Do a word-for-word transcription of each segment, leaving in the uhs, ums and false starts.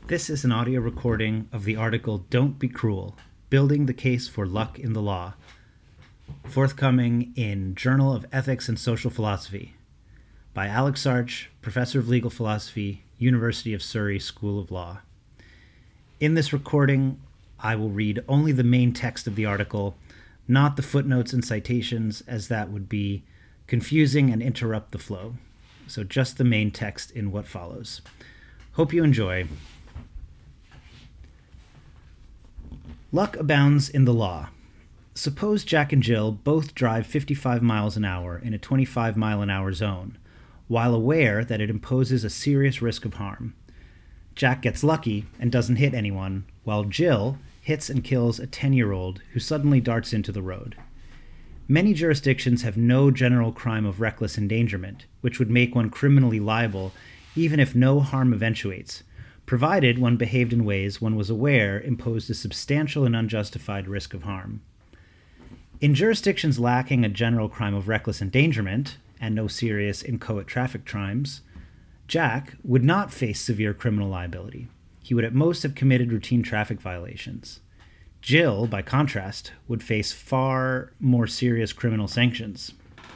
This is an audio recording of the article Don't Be Cruel, Building the Case for Luck in the Law, forthcoming in Journal of Ethics and Social Philosophy by Alex Sarch, Professor of Legal Philosophy, University of Surrey School of Law. In this recording, I will read only the main text of the article, not the footnotes and citations, as that would be confusing and interrupt the flow. So just the main text in what follows. Hope you enjoy. Luck abounds in the law. Suppose Jack and Jill both drive fifty-five miles an hour in a twenty-five mile an hour zone, while aware that it imposes a serious risk of harm. Jack gets lucky and doesn't hit anyone, while Jill hits and kills a ten-year-old who suddenly darts into the road. Many jurisdictions have no general crime of reckless endangerment, which would make one criminally liable even if no harm eventuates, provided one behaved in ways one was aware imposed a substantial and unjustified risk of harm. In jurisdictions lacking a general crime of reckless endangerment and no serious inchoate traffic crimes, Jack would not face severe criminal liability. He would at most have committed routine traffic violations. Jill, by contrast, would face far more serious criminal sanctions.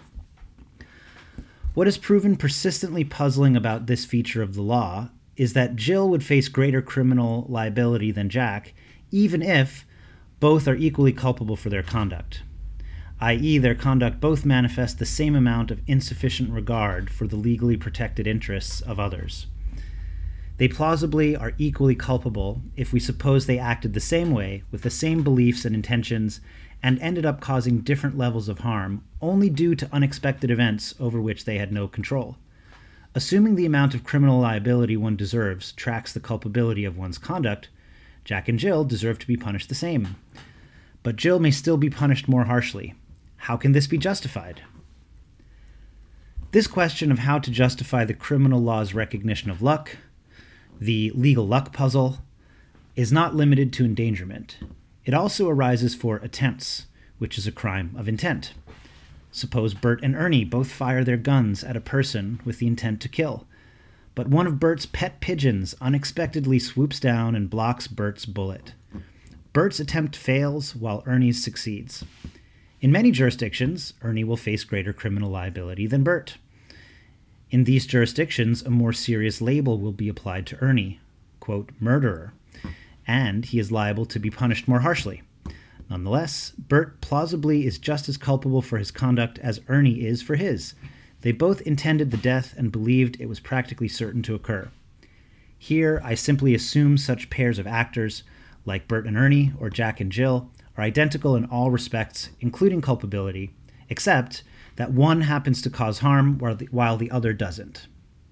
What has proven persistently puzzling about this feature of the law is that Jill would face greater criminal liability than Jack, even if both are equally culpable for their conduct, that is, their conduct both manifest the same amount of insufficient regard for the legally protected interests of others. They plausibly are equally culpable if we suppose they acted the same way, with the same beliefs and intentions, and ended up causing different levels of harm, only due to unexpected events over which they had no control. Assuming the amount of criminal liability one deserves tracks the culpability of one's conduct, Jack and Jill deserve to be punished the same. But Jill may still be punished more harshly. How can this be justified? This question of how to justify the criminal law's recognition of luck, the legal luck puzzle, is not limited to endangerment. It also arises for attempts, which is a crime of intent. Suppose Bert and Ernie both fire their guns at a person with the intent to kill, but one of Bert's pet pigeons unexpectedly swoops down and blocks Bert's bullet. Bert's attempt fails while Ernie's succeeds. In many jurisdictions, Ernie will face greater criminal liability than Bert. In these jurisdictions, a more serious label will be applied to Ernie, quote, murderer, and he is liable to be punished more harshly. Nonetheless, Bert plausibly is just as culpable for his conduct as Ernie is for his. They both intended the death and believed it was practically certain to occur. Here, I simply assume such pairs of actors, like Bert and Ernie or Jack and Jill, are identical in all respects, including culpability, except that one happens to cause harm while the, while the other doesn't.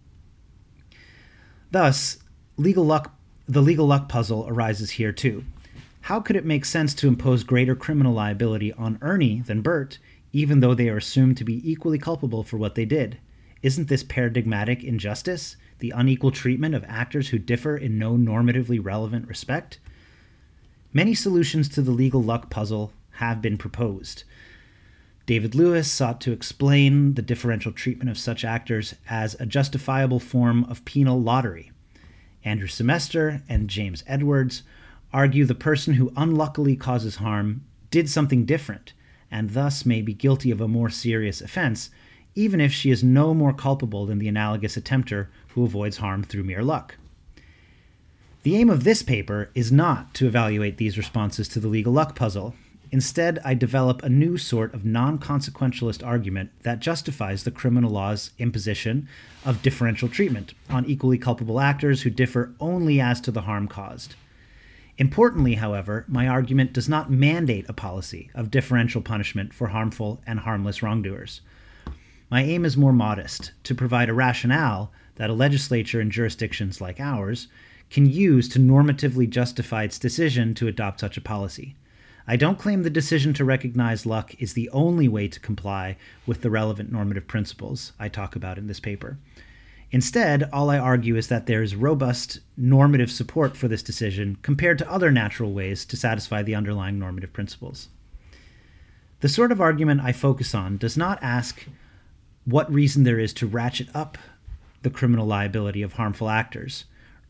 Thus, legal luck, the legal luck puzzle arises here too. How could it make sense to impose greater criminal liability on Ernie than Bert, even though they are assumed to be equally culpable for what they did? Isn't this paradigmatic injustice, the unequal treatment of actors who differ in no normatively relevant respect? Many solutions to the legal luck puzzle have been proposed. David Lewis sought to explain the differential treatment of such actors as a justifiable form of penal lottery. Andrew Semester and James Edwards argue the person who unluckily causes harm did something different, and thus may be guilty of a more serious offense, even if she is no more culpable than the analogous attempter who avoids harm through mere luck. The aim of this paper is not to evaluate these responses to the legal luck puzzle. Instead, I develop a new sort of non-consequentialist argument that justifies the criminal law's imposition of differential treatment on equally culpable actors who differ only as to the harm caused. Importantly, however, my argument does not mandate a policy of differential punishment for harmful and harmless wrongdoers. My aim is more modest, to provide a rationale that a legislature in jurisdictions like ours can use to normatively justify its decision to adopt such a policy. I don't claim the decision to recognize luck is the only way to comply with the relevant normative principles I talk about in this paper. Instead, all I argue is that there is robust normative support for this decision compared to other natural ways to satisfy the underlying normative principles. The sort of argument I focus on does not ask what reason there is to ratchet up the criminal liability of harmful actors,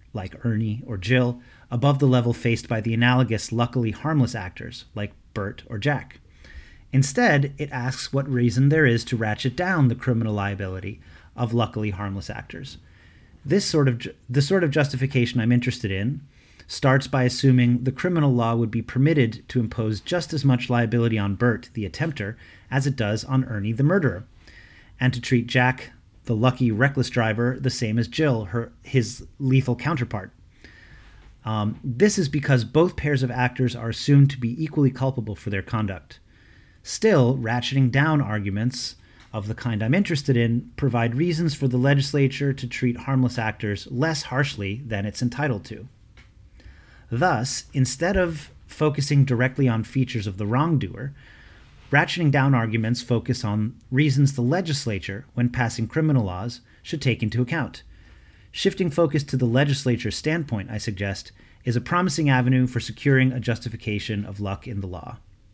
like Ernie or Jill, above the level faced by the analogous luckily harmless actors, like Bert or Jack. Instead, it asks what reason there is to ratchet down the criminal liability of luckily harmless actors. This sort of ju- the sort of justification I'm interested in starts by assuming the criminal law would be permitted to impose just as much liability on Bert, the attempter, as it does on Ernie, the murderer, and to treat Jack, the lucky reckless driver, the same as Jill, her his lethal counterpart. Um, this is because both pairs of actors are assumed to be equally culpable for their conduct. Still, ratcheting down arguments of the kind I'm interested in provide reasons for the legislature to treat harmless actors less harshly than it's entitled to. Thus, instead of focusing directly on features of the wrongdoer, ratcheting down arguments focus on reasons the legislature, when passing criminal laws, should take into account. Shifting focus to the legislature's standpoint, I suggest, is a promising avenue for securing a justification of luck in the law.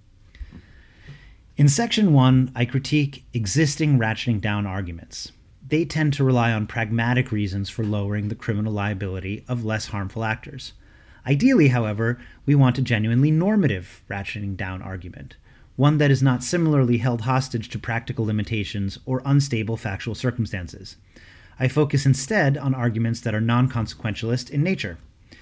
In Section one, I critique existing ratcheting down arguments. They tend to rely on pragmatic reasons for lowering the criminal liability of less harmful actors. Ideally, however, we want a genuinely normative ratcheting down argument, one that is not similarly held hostage to practical limitations or unstable factual circumstances. I focus instead on arguments that are non-consequentialist in nature.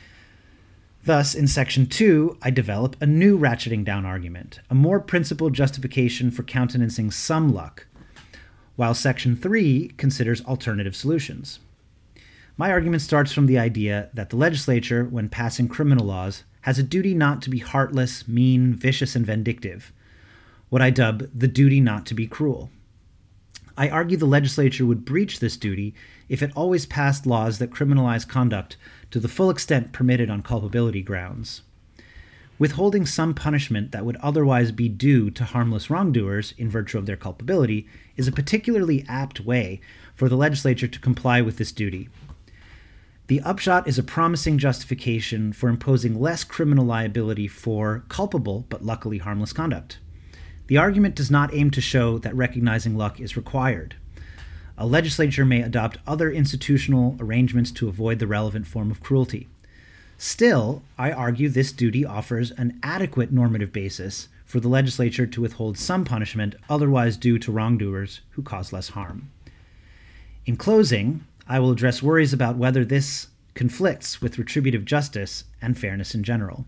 Thus, in Section two, I develop a new ratcheting down argument, a more principled justification for countenancing some luck, while Section three considers alternative solutions. My argument starts from the idea that the legislature, when passing criminal laws, has a duty not to be heartless, mean, vicious, and vindictive, what I dub the duty not to be cruel. I argue the legislature would breach this duty if it always passed laws that criminalize conduct to the full extent permitted on culpability grounds. Withholding some punishment that would otherwise be due to harmless wrongdoers in virtue of their culpability is a particularly apt way for the legislature to comply with this duty. The upshot is a promising justification for imposing less criminal liability for culpable but luckily harmless conduct. The argument does not aim to show that recognizing luck is required. A legislature may adopt other institutional arrangements to avoid the relevant form of cruelty. Still, I argue this duty offers an adequate normative basis for the legislature to withhold some punishment otherwise due to wrongdoers who cause less harm. In closing, I will address worries about whether this conflicts with retributive justice and fairness in general.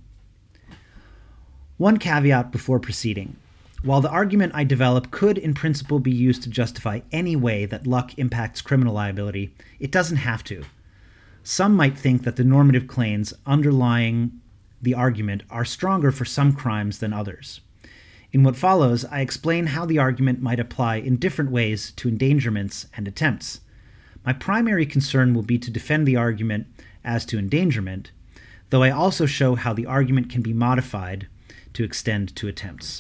One caveat before proceeding. While the argument I develop could in principle be used to justify any way that luck impacts criminal liability, it doesn't have to. Some might think that the normative claims underlying the argument are stronger for some crimes than others. In what follows, I explain how the argument might apply in different ways to endangerments and attempts. My primary concern will be to defend the argument as to endangerment, though I also show how the argument can be modified to extend to attempts.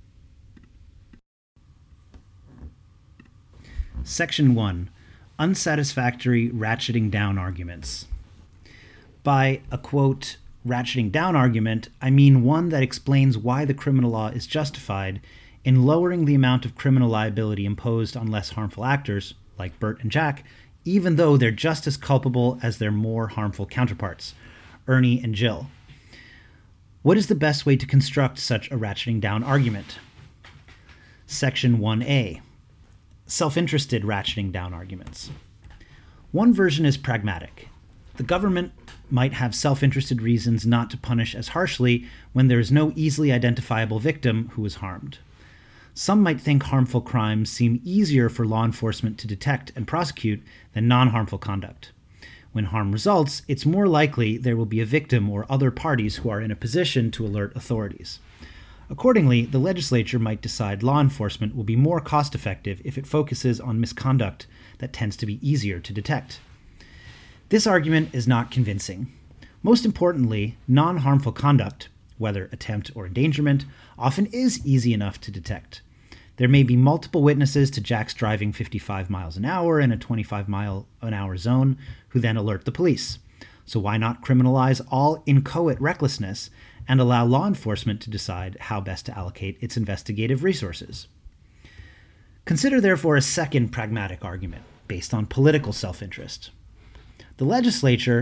Section one. Unsatisfactory ratcheting down arguments. By a, quote, ratcheting down argument, I mean one that explains why the criminal law is justified in lowering the amount of criminal liability imposed on less harmful actors, like Bert and Jack, even though they're just as culpable as their more harmful counterparts, Ernie and Jill. What is the best way to construct such a ratcheting down argument? Section one A. Self-interested ratcheting down arguments. One version is pragmatic. The government might have self-interested reasons not to punish as harshly when there is no easily identifiable victim who is harmed. Some might think harmful crimes seem easier for law enforcement to detect and prosecute than non-harmful conduct. When harm results, it's more likely there will be a victim or other parties who are in a position to alert authorities. Accordingly, the legislature might decide law enforcement will be more cost-effective if it focuses on misconduct that tends to be easier to detect. This argument is not convincing. Most importantly, non-harmful conduct, whether attempt or endangerment, often is easy enough to detect. There may be multiple witnesses to Jack's driving fifty-five miles an hour in a twenty-five mile an hour zone who then alert the police. So why not criminalize all inchoate recklessness and allow law enforcement to decide how best to allocate its investigative resources? Consider therefore a second pragmatic argument based on political self-interest. The legislature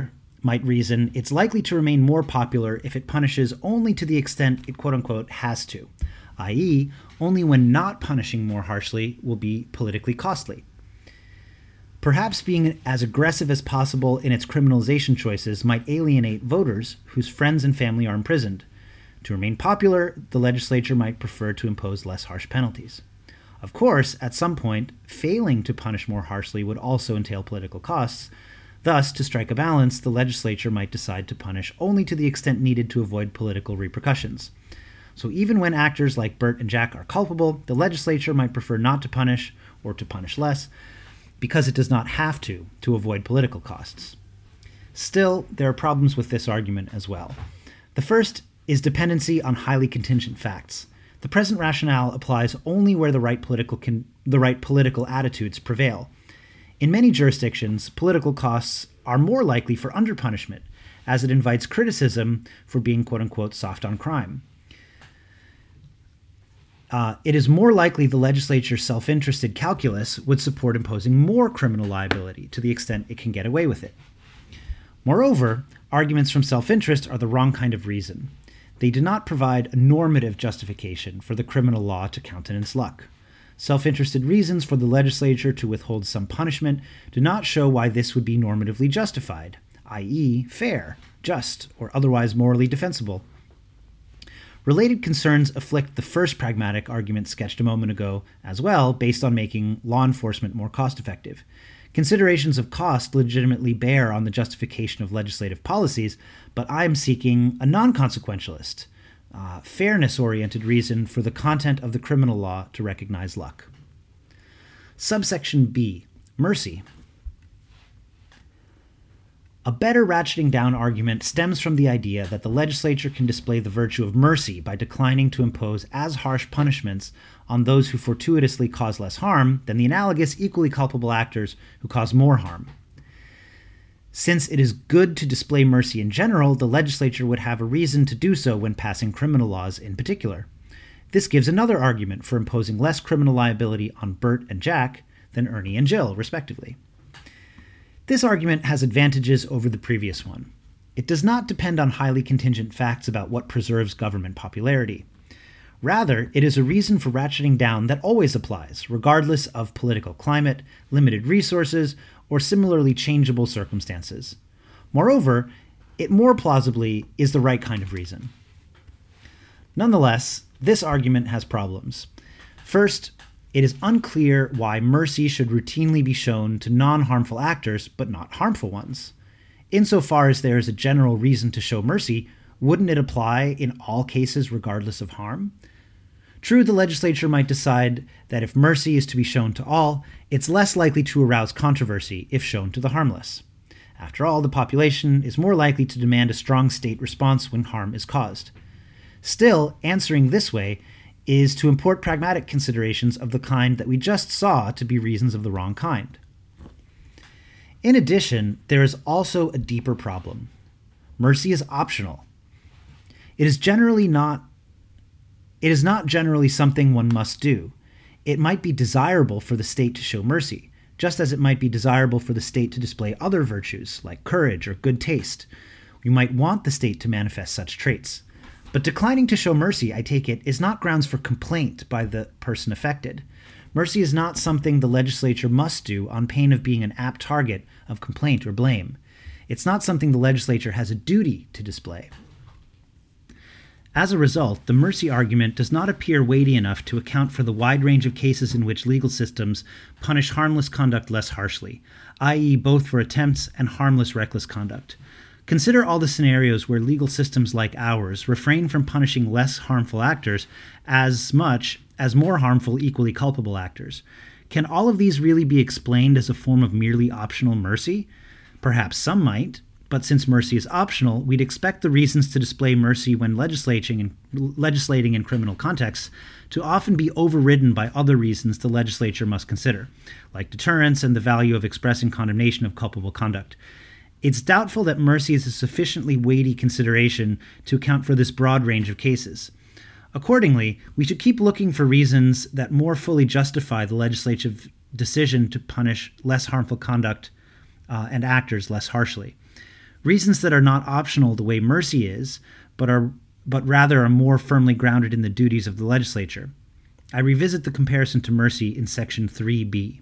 might reason it's likely to remain more popular if it punishes only to the extent it quote-unquote has to, that is, only when not punishing more harshly will be politically costly. Perhaps being as aggressive as possible in its criminalization choices might alienate voters whose friends and family are imprisoned. To remain popular, the legislature might prefer to impose less harsh penalties. Of course, at some point, failing to punish more harshly would also entail political costs. Thus, to strike a balance, the legislature might decide to punish only to the extent needed to avoid political repercussions. So even when actors like Bert and Jack are culpable, the legislature might prefer not to punish, or to punish less, because it does not have to, to avoid political costs. Still, there are problems with this argument as well. The first is dependency on highly contingent facts. The present rationale applies only where the right political con- the right political attitudes prevail. In many jurisdictions, political costs are more likely for underpunishment, as it invites criticism for being quote-unquote soft on crime. Uh, it is more likely the legislature's self-interested calculus would support imposing more criminal liability to the extent it can get away with it. Moreover, arguments from self-interest are the wrong kind of reason. They do not provide a normative justification for the criminal law to countenance luck. Self-interested reasons for the legislature to withhold some punishment do not show why this would be normatively justified, that is, fair, just, or otherwise morally defensible. Related concerns afflict the first pragmatic argument sketched a moment ago as well, based on making law enforcement more cost-effective. Considerations of cost legitimately bear on the justification of legislative policies, but I'm seeking a non-consequentialist, uh, fairness-oriented reason for the content of the criminal law to recognize luck. Subsection B, mercy. A better ratcheting down argument stems from the idea that the legislature can display the virtue of mercy by declining to impose as harsh punishments on those who fortuitously cause less harm than the analogous equally culpable actors who cause more harm. Since it is good to display mercy in general, the legislature would have a reason to do so when passing criminal laws in particular. This gives another argument for imposing less criminal liability on Bert and Jack than Ernie and Jill, respectively. This argument has advantages over the previous one. It does not depend on highly contingent facts about what preserves government popularity. Rather, it is a reason for ratcheting down that always applies, regardless of political climate, limited resources, or similarly changeable circumstances. Moreover, it more plausibly is the right kind of reason. Nonetheless, this argument has problems. First, it is unclear why mercy should routinely be shown to non-harmful actors, but not harmful ones. Insofar as there is a general reason to show mercy, wouldn't it apply in all cases regardless of harm? True, the legislature might decide that if mercy is to be shown to all, it's less likely to arouse controversy if shown to the harmless. After all, the population is more likely to demand a strong state response when harm is caused. Still, answering this way is to import pragmatic considerations of the kind that we just saw to be reasons of the wrong kind. In addition, there is also a deeper problem. Mercy is optional. It is generally not It is not generally something one must do. It might be desirable for the state to show mercy, just as it might be desirable for the state to display other virtues, like courage or good taste. We might want the state to manifest such traits. But declining to show mercy, I take it, is not grounds for complaint by the person affected. Mercy is not something the legislature must do on pain of being an apt target of complaint or blame. It's not something the legislature has a duty to display. As a result, the mercy argument does not appear weighty enough to account for the wide range of cases in which legal systems punish harmless conduct less harshly, that is both for attempts and harmless reckless conduct. Consider all the scenarios where legal systems like ours refrain from punishing less harmful actors as much as more harmful equally culpable actors. Can all of these really be explained as a form of merely optional mercy? Perhaps some might. But since mercy is optional, we'd expect the reasons to display mercy when legislating in, legislating in criminal contexts to often be overridden by other reasons the legislature must consider, like deterrence and the value of expressing condemnation of culpable conduct. It's doubtful that mercy is a sufficiently weighty consideration to account for this broad range of cases. Accordingly, we should keep looking for reasons that more fully justify the legislature's decision to punish less harmful conduct uh, and actors less harshly. reasons that are not optional the way mercy is, but are but rather are more firmly grounded in the duties of the legislature. I revisit the comparison to mercy in Section three B.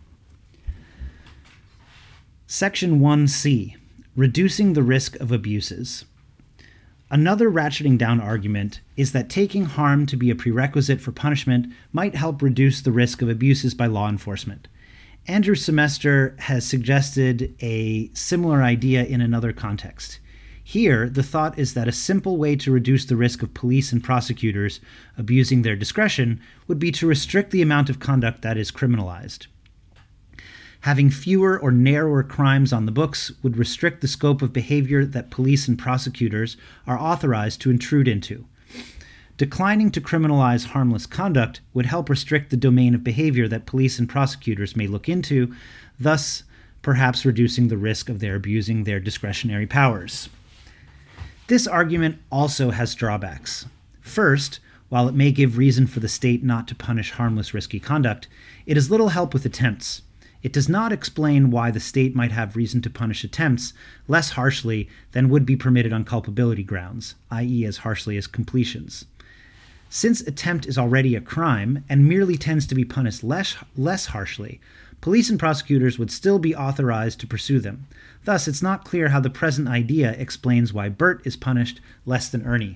Section one C, reducing the risk of abuses. Another ratcheting down argument is that taking harm to be a prerequisite for punishment might help reduce the risk of abuses by law enforcement. Andrew Semester has suggested a similar idea in another context. Here, the thought is that a simple way to reduce the risk of police and prosecutors abusing their discretion would be to restrict the amount of conduct that is criminalized. Having fewer or narrower crimes on the books would restrict the scope of behavior that police and prosecutors are authorized to intrude into. Declining to criminalize harmless conduct would help restrict the domain of behavior that police and prosecutors may look into, thus perhaps reducing the risk of their abusing their discretionary powers. This argument also has drawbacks. First, while it may give reason for the state not to punish harmless, risky conduct, it is little help with attempts. It does not explain why the state might have reason to punish attempts less harshly than would be permitted on culpability grounds, that is as harshly as completions. Since attempt is already a crime and merely tends to be punished less, less harshly, police and prosecutors would still be authorized to pursue them. Thus, it's not clear how the present idea explains why Bert is punished less than Ernie.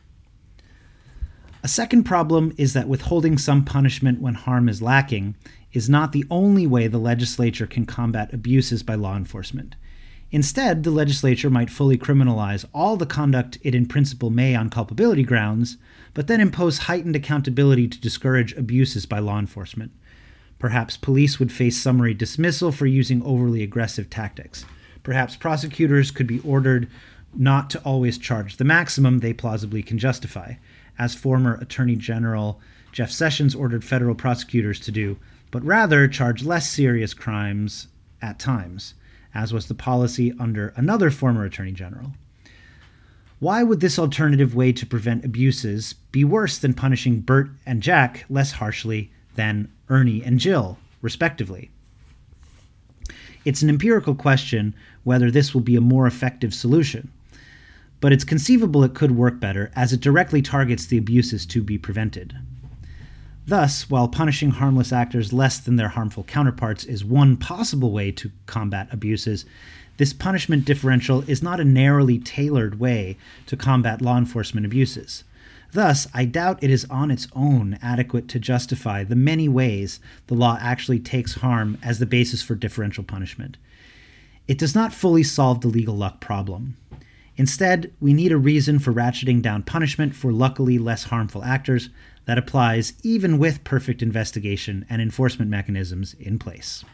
A second problem is that withholding some punishment when harm is lacking is not the only way the legislature can combat abuses by law enforcement. Instead, the legislature might fully criminalize all the conduct it in principle may on culpability grounds, but then impose heightened accountability to discourage abuses by law enforcement. Perhaps police would face summary dismissal for using overly aggressive tactics. Perhaps prosecutors could be ordered not to always charge the maximum they plausibly can justify, as former Attorney General Jeff Sessions ordered federal prosecutors to do, but rather charge less serious crimes at times, as was the policy under another former Attorney General. Why would this alternative way to prevent abuses be worse than punishing Bert and Jack less harshly than Ernie and Jill, respectively? It's an empirical question whether this will be a more effective solution, but it's conceivable it could work better as it directly targets the abuses to be prevented. Thus, while punishing harmless actors less than their harmful counterparts is one possible way to combat abuses, this punishment differential is not a narrowly tailored way to combat law enforcement abuses. Thus, I doubt it is on its own adequate to justify the many ways the law actually takes harm as the basis for differential punishment. It does not fully solve the legal luck problem. Instead, we need a reason for ratcheting down punishment for luckily less harmful actors that applies even with perfect investigation and enforcement mechanisms in place.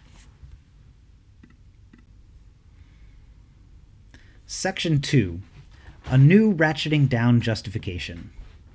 Section two. A new ratcheting down justification.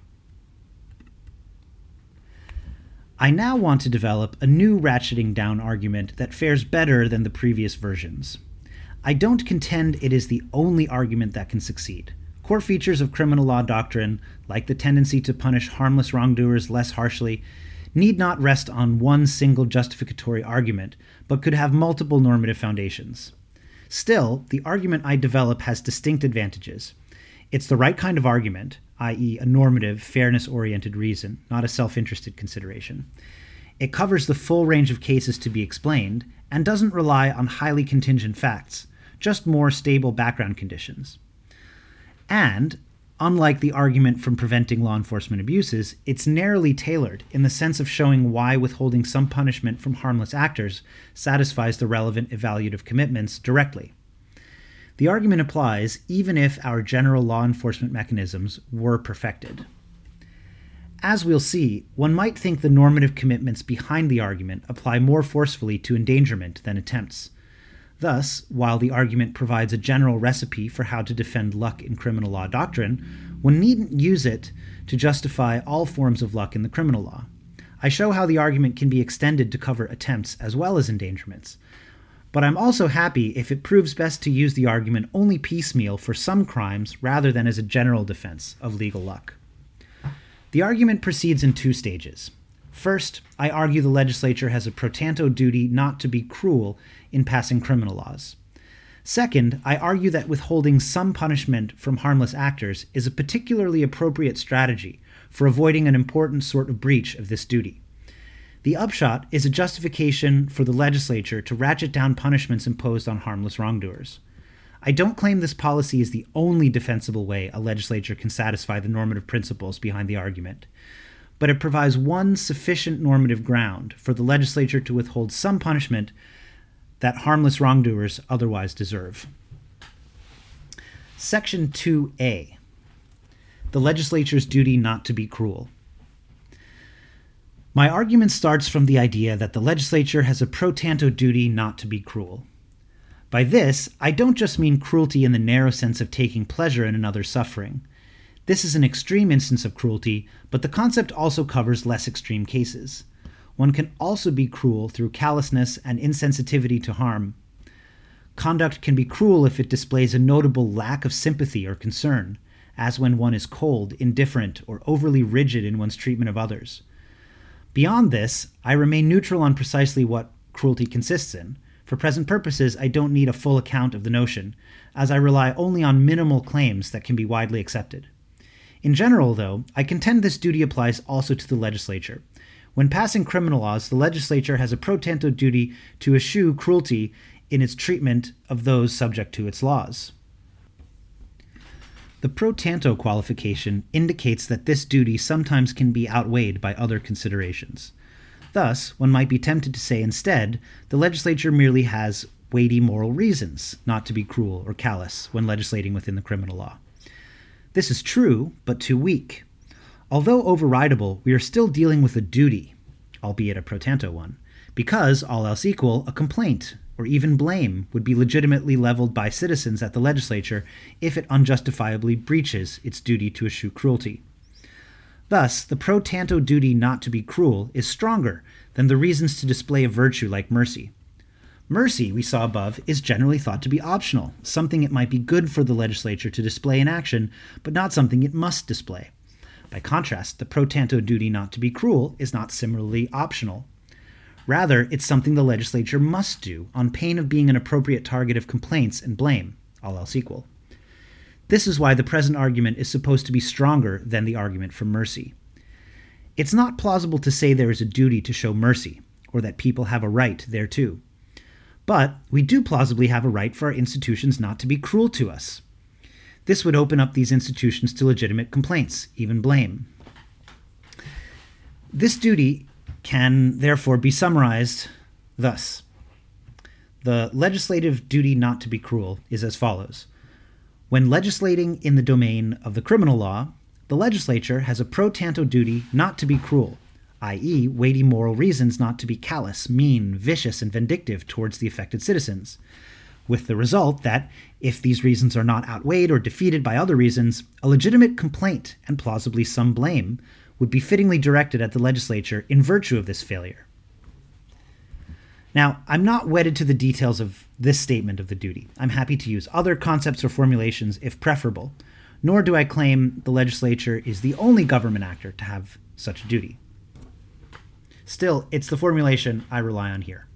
I now want to develop a new ratcheting down argument that fares better than the previous versions. I don't contend it is the only argument that can succeed. Core features of criminal law doctrine, like the tendency to punish harmless wrongdoers less harshly, need not rest on one single justificatory argument, but could have multiple normative foundations. Still, the argument I develop has distinct advantages. It's the right kind of argument, that is a normative, fairness-oriented reason, not a self-interested consideration. It covers the full range of cases to be explained, and doesn't rely on highly contingent facts, just more stable background conditions. And, unlike the argument from preventing law enforcement abuses, it's narrowly tailored in the sense of showing why withholding some punishment from harmless actors satisfies the relevant evaluative commitments directly. The argument applies even if our general law enforcement mechanisms were perfected. As we'll see, one might think the normative commitments behind the argument apply more forcefully to endangerment than attempts. Thus, while the argument provides a general recipe for how to defend luck in criminal law doctrine, one needn't use it to justify all forms of luck in the criminal law. I show how the argument can be extended to cover attempts as well as endangerments. But I'm also happy if it proves best to use the argument only piecemeal for some crimes rather than as a general defense of legal luck. The argument proceeds in two stages. First, I argue the legislature has a pro tanto duty not to be cruel in passing criminal laws. Second, I argue that withholding some punishment from harmless actors is a particularly appropriate strategy for avoiding an important sort of breach of this duty. The upshot is a justification for the legislature to ratchet down punishments imposed on harmless wrongdoers. I don't claim this policy is the only defensible way a legislature can satisfy the normative principles behind the argument, but it provides one sufficient normative ground for the legislature to withhold some punishment that harmless wrongdoers otherwise deserve. Section two A. The legislature's duty not to be cruel. My argument starts from the idea that the legislature has a pro tanto duty not to be cruel. By this, I don't just mean cruelty in the narrow sense of taking pleasure in another's suffering. This is an extreme instance of cruelty, but the concept also covers less extreme cases. One can also be cruel through callousness and insensitivity to harm. Conduct can be cruel if it displays a notable lack of sympathy or concern, as when one is cold, indifferent, or overly rigid in one's treatment of others. Beyond this, I remain neutral on precisely what cruelty consists in. For present purposes, I don't need a full account of the notion, as I rely only on minimal claims that can be widely accepted. In general, though, I contend this duty applies also to the legislature. When passing criminal laws, the legislature has a pro tanto duty to eschew cruelty in its treatment of those subject to its laws. The pro tanto qualification indicates that this duty sometimes can be outweighed by other considerations. Thus, one might be tempted to say instead, the legislature merely has weighty moral reasons not to be cruel or callous when legislating within the criminal law. This is true, but too weak. Although overridable, we are still dealing with a duty, albeit a pro tanto one, because, all else equal, a complaint or even blame would be legitimately leveled by citizens at the legislature if it unjustifiably breaches its duty to eschew cruelty. Thus, the pro tanto duty not to be cruel is stronger than the reasons to display a virtue like mercy. Mercy, we saw above, is generally thought to be optional, something it might be good for the legislature to display in action, but not something it must display. By contrast, the pro tanto duty not to be cruel is not similarly optional. Rather, it's something the legislature must do on pain of being an appropriate target of complaints and blame, all else equal. This is why the present argument is supposed to be stronger than the argument for mercy. It's not plausible to say there is a duty to show mercy, or that people have a right thereto. But we do plausibly have a right for our institutions not to be cruel to us. This would open up these institutions to legitimate complaints, even blame. This duty can therefore be summarized thus. The legislative duty not to be cruel is as follows. When legislating in the domain of the criminal law, the legislature has a pro tanto duty not to be cruel, that is, weighty moral reasons not to be callous, mean, vicious, and vindictive towards the affected citizens, with the result that, if these reasons are not outweighed or defeated by other reasons, a legitimate complaint, and plausibly some blame, would be fittingly directed at the legislature in virtue of this failure. Now, I'm not wedded to the details of this statement of the duty. I'm happy to use other concepts or formulations if preferable, nor do I claim the legislature is the only government actor to have such a duty. Still, it's the formulation I rely on here.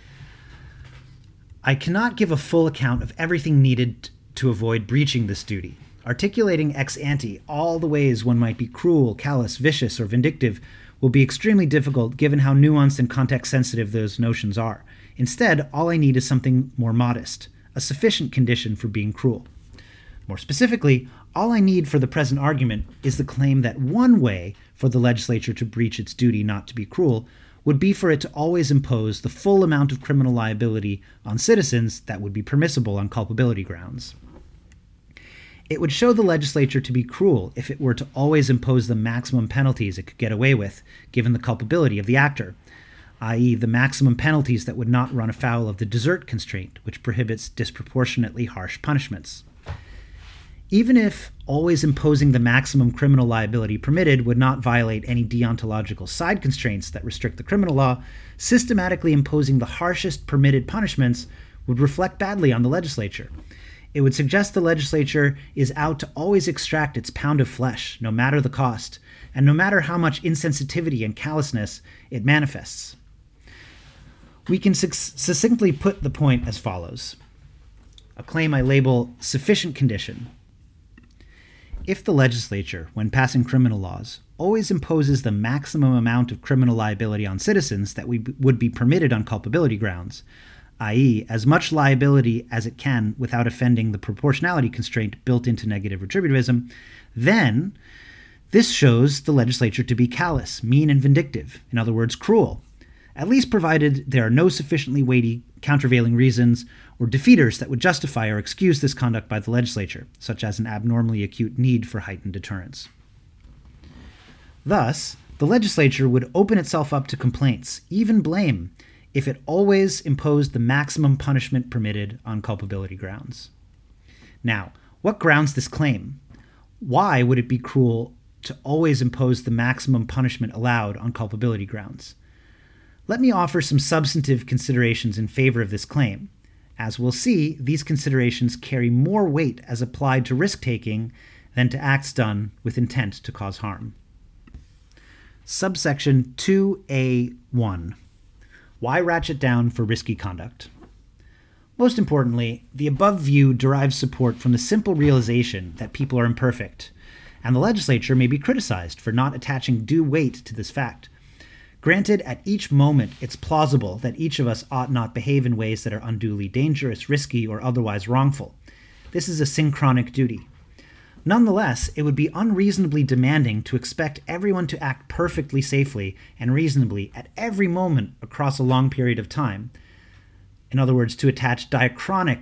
I cannot give a full account of everything needed to avoid breaching this duty. Articulating ex ante all the ways one might be cruel, callous, vicious, or vindictive will be extremely difficult given how nuanced and context-sensitive those notions are. Instead, all I need is something more modest, a sufficient condition for being cruel. More specifically, all I need for the present argument is the claim that one way for the legislature to breach its duty not to be cruel would be for it to always impose the full amount of criminal liability on citizens that would be permissible on culpability grounds. It would show the legislature to be cruel if it were to always impose the maximum penalties it could get away with, given the culpability of the actor, that is the maximum penalties that would not run afoul of the desert constraint, which prohibits disproportionately harsh punishments. Even if always imposing the maximum criminal liability permitted would not violate any deontological side constraints that restrict the criminal law, systematically imposing the harshest permitted punishments would reflect badly on the legislature. It would suggest the legislature is out to always extract its pound of flesh, no matter the cost, and no matter how much insensitivity and callousness it manifests. We can succ- succinctly put the point as follows. a claim I label sufficient condition. If the legislature, when passing criminal laws, always imposes the maximum amount of criminal liability on citizens that we b- would be permitted on culpability grounds, that is, as much liability as it can without offending the proportionality constraint built into negative retributivism, then this shows the legislature to be callous, mean, and vindictive, in other words, cruel, at least provided there are no sufficiently weighty countervailing reasons or defeaters that would justify or excuse this conduct by the legislature, such as an abnormally acute need for heightened deterrence. Thus, the legislature would open itself up to complaints, even blame, if it always imposed the maximum punishment permitted on culpability grounds. Now, what grounds this claim? Why would it be cruel to always impose the maximum punishment allowed on culpability grounds? Let me offer some substantive considerations in favor of this claim. As we'll see, these considerations carry more weight as applied to risk-taking than to acts done with intent to cause harm. Subsection two A one. Why ratchet down for risky conduct? Most importantly, the above view derives support from the simple realization that people are imperfect, and the legislature may be criticized for not attaching due weight to this fact. Granted, at each moment it's plausible that each of us ought not behave in ways that are unduly dangerous, risky, or otherwise wrongful. This is a synchronic duty. Nonetheless, it would be unreasonably demanding to expect everyone to act perfectly safely and reasonably at every moment across a long period of time. In other words, to attach diachronic,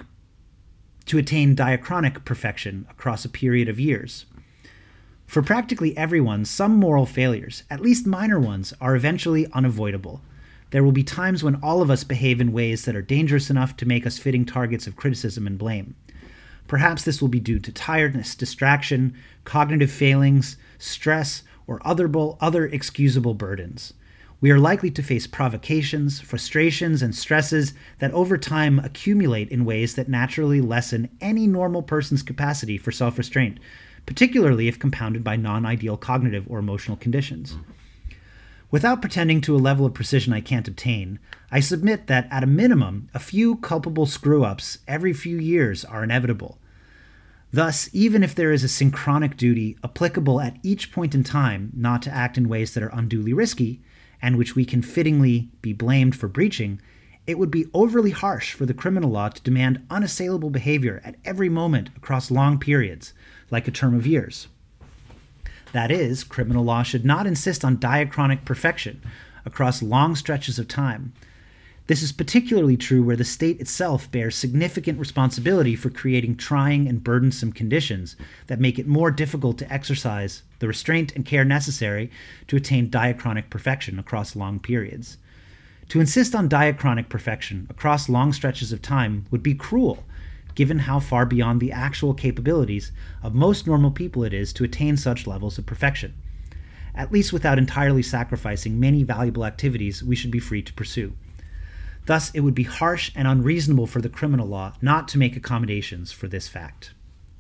to attain diachronic perfection across a period of years. For practically everyone, some moral failures, at least minor ones, are eventually unavoidable. There will be times when all of us behave in ways that are dangerous enough to make us fitting targets of criticism and blame. Perhaps this will be due to tiredness, distraction, cognitive failings, stress, or other, other excusable burdens. We are likely to face provocations, frustrations, and stresses that over time accumulate in ways that naturally lessen any normal person's capacity for self-restraint, particularly if compounded by non-ideal cognitive or emotional conditions. Without pretending to a level of precision I can't obtain, I submit that, at a minimum, a few culpable screw-ups every few years are inevitable. Thus, even if there is a synchronic duty applicable at each point in time not to act in ways that are unduly risky, and which we can fittingly be blamed for breaching, it would be overly harsh for the criminal law to demand unassailable behavior at every moment across long periods, like a term of years. That is, criminal law should not insist on diachronic perfection across long stretches of time. This is particularly true where the state itself bears significant responsibility for creating trying and burdensome conditions that make it more difficult to exercise the restraint and care necessary to attain diachronic perfection across long periods. To insist on diachronic perfection across long stretches of time would be cruel, given how far beyond the actual capabilities of most normal people it is to attain such levels of perfection, at least without entirely sacrificing many valuable activities we should be free to pursue. Thus, it would be harsh and unreasonable for the criminal law not to make accommodations for this fact.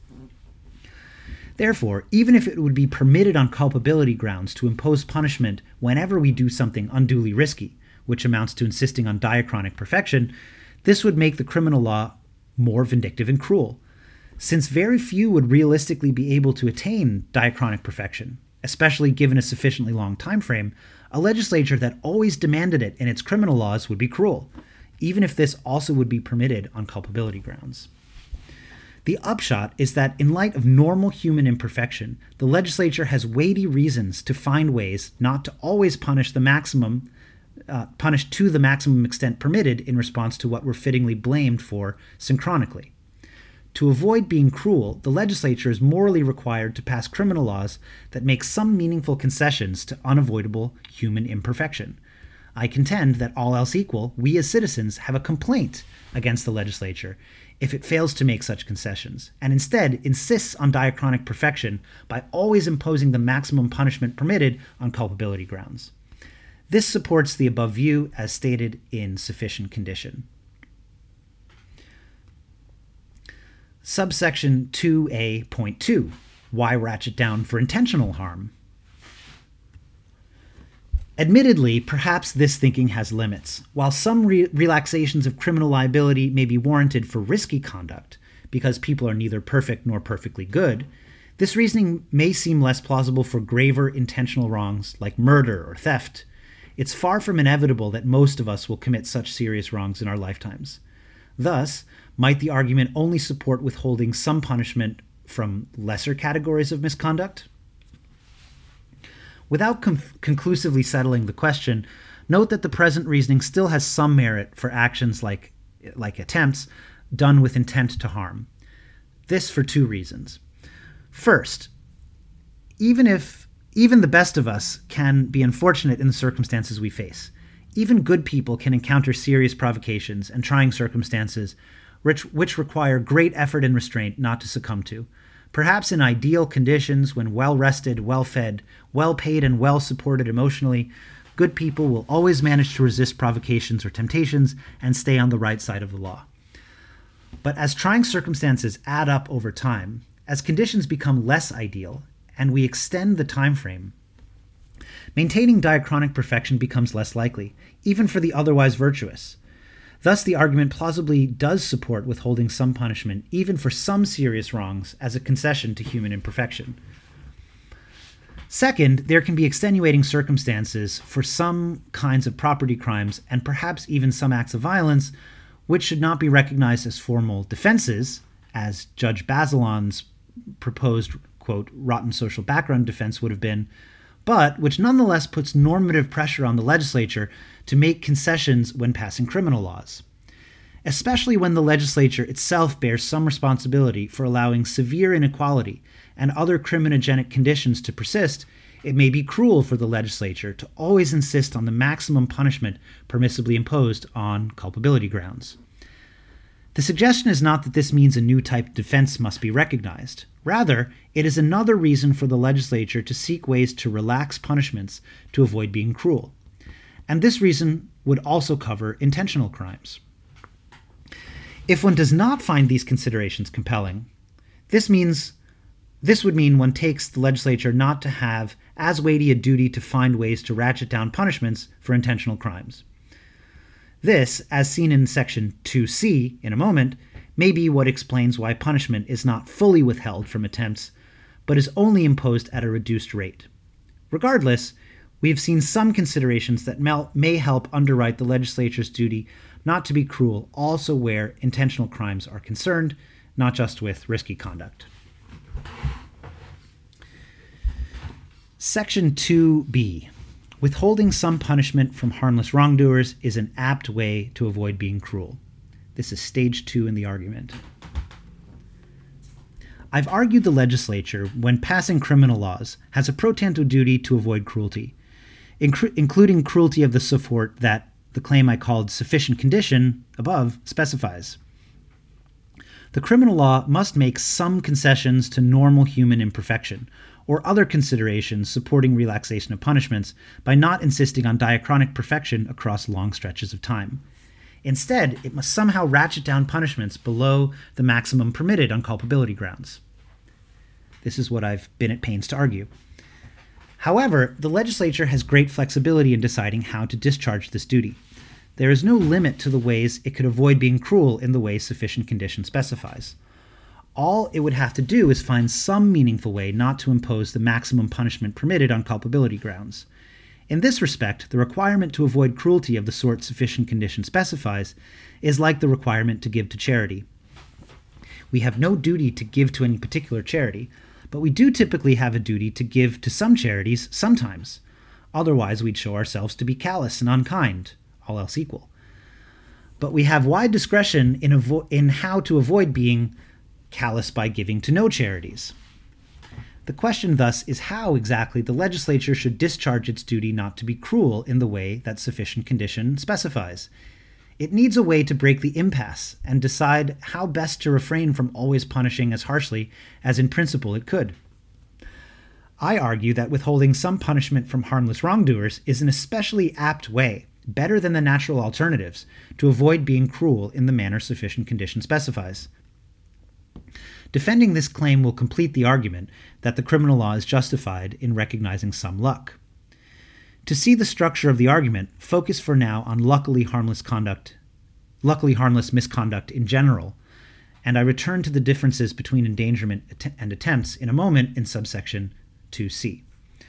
Therefore, even if it would be permitted on culpability grounds to impose punishment whenever we do something unduly risky, which amounts to insisting on diachronic perfection, this would make the criminal law more vindictive and cruel, since very few would realistically be able to attain diachronic perfection, especially given a sufficiently long time frame. A legislature that always demanded it in its criminal laws would be cruel, even if this also would be permitted on culpability grounds. The upshot is that in light of normal human imperfection, the legislature has weighty reasons to find ways not to always punish the maximum Uh, punished to the maximum extent permitted in response to what we're fittingly blamed for synchronically. To avoid being cruel, the legislature is morally required to pass criminal laws that make some meaningful concessions to unavoidable human imperfection. I contend that, all else equal, we as citizens have a complaint against the legislature if it fails to make such concessions, and instead insists on diachronic perfection by always imposing the maximum punishment permitted on culpability grounds. This supports the above view as stated in sufficient condition. Subsection two A point two. Why ratchet down for intentional harm? Admittedly, perhaps this thinking has limits. While some re- relaxations of criminal liability may be warranted for risky conduct, because people are neither perfect nor perfectly good, this reasoning may seem less plausible for graver intentional wrongs like murder or theft. It's far from inevitable that most of us will commit such serious wrongs in our lifetimes. Thus, might the argument only support withholding some punishment from lesser categories of misconduct? Without com- conclusively settling the question, note that the present reasoning still has some merit for actions like, like attempts done with intent to harm. This for two reasons. First, even if even the best of us can be unfortunate in the circumstances we face, even good people can encounter serious provocations and trying circumstances which, which require great effort and restraint not to succumb to. Perhaps in ideal conditions, when well-rested, well-fed, well-paid, and well-supported emotionally, good people will always manage to resist provocations or temptations and stay on the right side of the law. But as trying circumstances add up over time, as conditions become less ideal, and we extend the time frame, maintaining diachronic perfection becomes less likely, even for the otherwise virtuous. Thus, the argument plausibly does support withholding some punishment, even for some serious wrongs, as a concession to human imperfection. Second, there can be extenuating circumstances for some kinds of property crimes, and perhaps even some acts of violence, which should not be recognized as formal defenses, as Judge Bazelon's proposed, quote, rotten social background defense would have been, but which nonetheless puts normative pressure on the legislature to make concessions when passing criminal laws, especially when the legislature itself bears some responsibility for allowing severe inequality and other criminogenic conditions to persist. It may be cruel for the legislature to always insist on the maximum punishment permissibly imposed on culpability grounds. The suggestion is not that this means a new type of defense must be recognized. Rather, it is another reason for the legislature to seek ways to relax punishments to avoid being cruel. And this reason would also cover intentional crimes. If one does not find these considerations compelling, this means this would mean one takes the legislature not to have as weighty a duty to find ways to ratchet down punishments for intentional crimes. This, as seen in section two C in a moment, may be what explains why punishment is not fully withheld from attempts, but is only imposed at a reduced rate. Regardless, we have seen some considerations that may help underwrite the legislature's duty not to be cruel also where intentional crimes are concerned, not just with risky conduct. Section two B. Withholding some punishment from harmless wrongdoers is an apt way to avoid being cruel. This is stage two in the argument. I've argued the legislature, when passing criminal laws, has a pro tanto duty to avoid cruelty, inc- including cruelty of the sort that the claim I called sufficient condition above specifies. The criminal law must make some concessions to normal human imperfection, or other considerations supporting relaxation of punishments by not insisting on diachronic perfection across long stretches of time. Instead, it must somehow ratchet down punishments below the maximum permitted on culpability grounds. This is what I've been at pains to argue. However, the legislature has great flexibility in deciding how to discharge this duty. There is no limit to the ways it could avoid being cruel in the way sufficient condition specifies. All it would have to do is find some meaningful way not to impose the maximum punishment permitted on culpability grounds. In this respect, the requirement to avoid cruelty of the sort sufficient condition specifies is like the requirement to give to charity. We have no duty to give to any particular charity, but we do typically have a duty to give to some charities sometimes. Otherwise, we'd show ourselves to be callous and unkind, all else equal. But we have wide discretion in, avo- in how to avoid being callous by giving to no charities. The question thus is how exactly the legislature should discharge its duty not to be cruel in the way that sufficient condition specifies. It needs a way to break the impasse and decide how best to refrain from always punishing as harshly as in principle it could. I argue that withholding some punishment from harmless wrongdoers is an especially apt way, better than the natural alternatives, to avoid being cruel in the manner sufficient condition specifies. Defending this claim will complete the argument that the criminal law is justified in recognizing some luck. To see the structure of the argument, focus for now on luckily harmless conduct, luckily harmless misconduct in general, and I return to the differences between endangerment and attempts in a moment in subsection two C.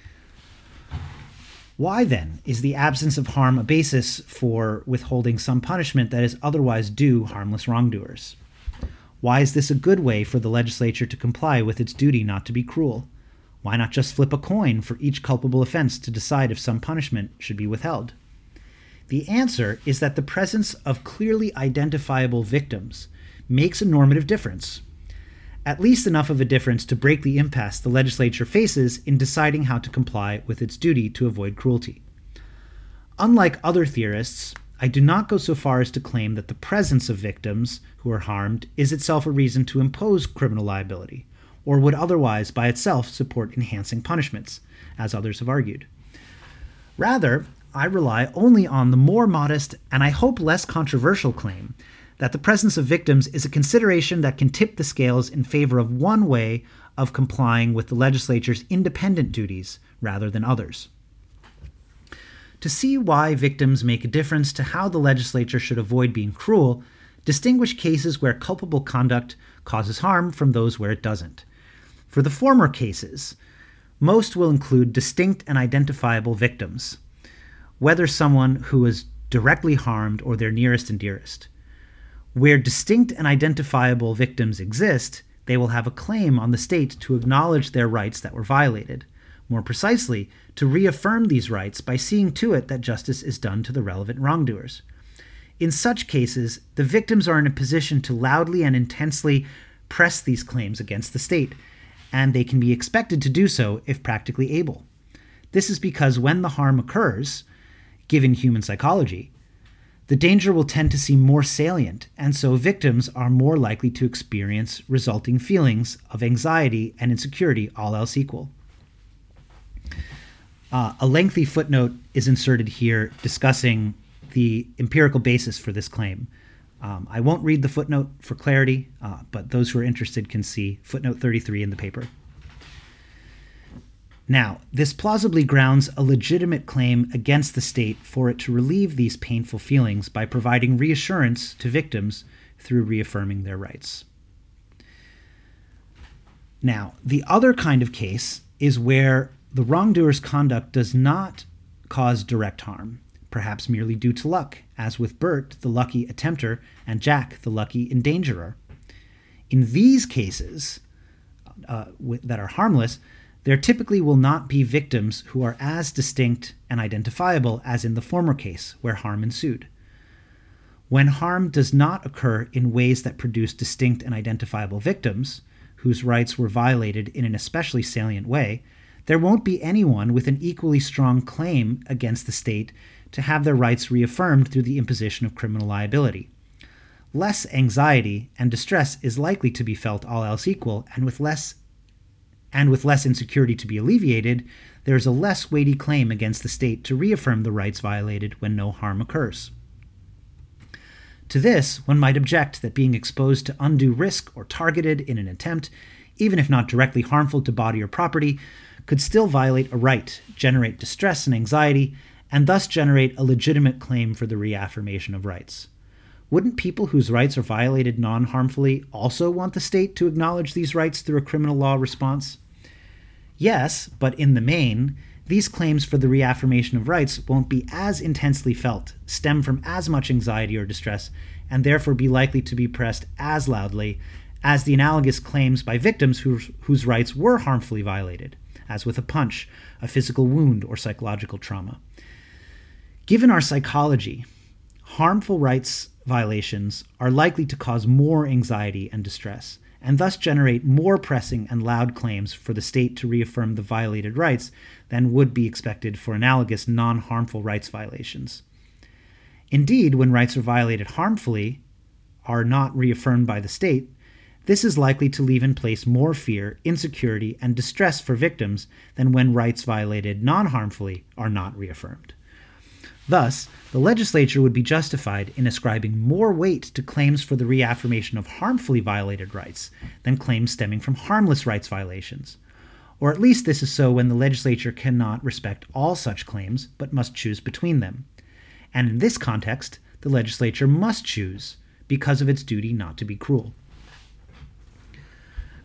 Why, then, is the absence of harm a basis for withholding some punishment that is otherwise due harmless wrongdoers? Why is this a good way for the legislature to comply with its duty not to be cruel? Why not just flip a coin for each culpable offense to decide if some punishment should be withheld? The answer is that the presence of clearly identifiable victims makes a normative difference, at least enough of a difference to break the impasse the legislature faces in deciding how to comply with its duty to avoid cruelty. Unlike other theorists, I do not go so far as to claim that the presence of victims who are harmed is itself a reason to impose criminal liability, or would otherwise by itself support enhancing punishments, as others have argued. Rather, I rely only on the more modest and I hope less controversial claim that the presence of victims is a consideration that can tip the scales in favor of one way of complying with the legislature's independent duties rather than others. To see why victims make a difference to how the legislature should avoid being cruel, distinguish cases where culpable conduct causes harm from those where it doesn't. For the former cases, most will include distinct and identifiable victims, whether someone who is directly harmed or their nearest and dearest. Where distinct and identifiable victims exist, they will have a claim on the state to acknowledge their rights that were violated, more precisely, to reaffirm these rights by seeing to it that justice is done to the relevant wrongdoers. In such cases, the victims are in a position to loudly and intensely press these claims against the state, and they can be expected to do so if practically able. This is because when the harm occurs, given human psychology, the danger will tend to seem more salient, and so victims are more likely to experience resulting feelings of anxiety and insecurity, all else equal. Uh, a lengthy footnote is inserted here discussing the empirical basis for this claim. Um, I won't read the footnote for clarity, uh, but those who are interested can see footnote thirty-three in the paper. Now, this plausibly grounds a legitimate claim against the state for it to relieve these painful feelings by providing reassurance to victims through reaffirming their rights. Now, the other kind of case is where the wrongdoer's conduct does not cause direct harm, perhaps merely due to luck, as with Bert, the lucky attempter, and Jack, the lucky endangerer. In these cases uh, that are harmless, there typically will not be victims who are as distinct and identifiable as in the former case, where harm ensued. When harm does not occur in ways that produce distinct and identifiable victims, whose rights were violated in an especially salient way, there won't be anyone with an equally strong claim against the state to have their rights reaffirmed through the imposition of criminal liability. Less anxiety and distress is likely to be felt, all else equal, and with less and with less insecurity to be alleviated, there is a less weighty claim against the state to reaffirm the rights violated when no harm occurs. To this, one might object that being exposed to undue risk or targeted in an attempt, even if not directly harmful to body or property, could still violate a right, generate distress and anxiety, and thus generate a legitimate claim for the reaffirmation of rights. Wouldn't people whose rights are violated non-harmfully also want the state to acknowledge these rights through a criminal law response? Yes, but in the main, these claims for the reaffirmation of rights won't be as intensely felt, stem from as much anxiety or distress, and therefore be likely to be pressed as loudly as the analogous claims by victims whose, whose rights were harmfully violated, as with a punch, a physical wound, or psychological trauma. Given our psychology, harmful rights violations are likely to cause more anxiety and distress, and thus generate more pressing and loud claims for the state to reaffirm the violated rights than would be expected for analogous non-harmful rights violations. Indeed, when rights are violated harmfully, are not reaffirmed by the state, this is likely to leave in place more fear, insecurity, and distress for victims than when rights violated non-harmfully are not reaffirmed. Thus, the legislature would be justified in ascribing more weight to claims for the reaffirmation of harmfully violated rights than claims stemming from harmless rights violations. Or at least this is so when the legislature cannot respect all such claims, but must choose between them. And in this context, the legislature must choose because of its duty not to be cruel.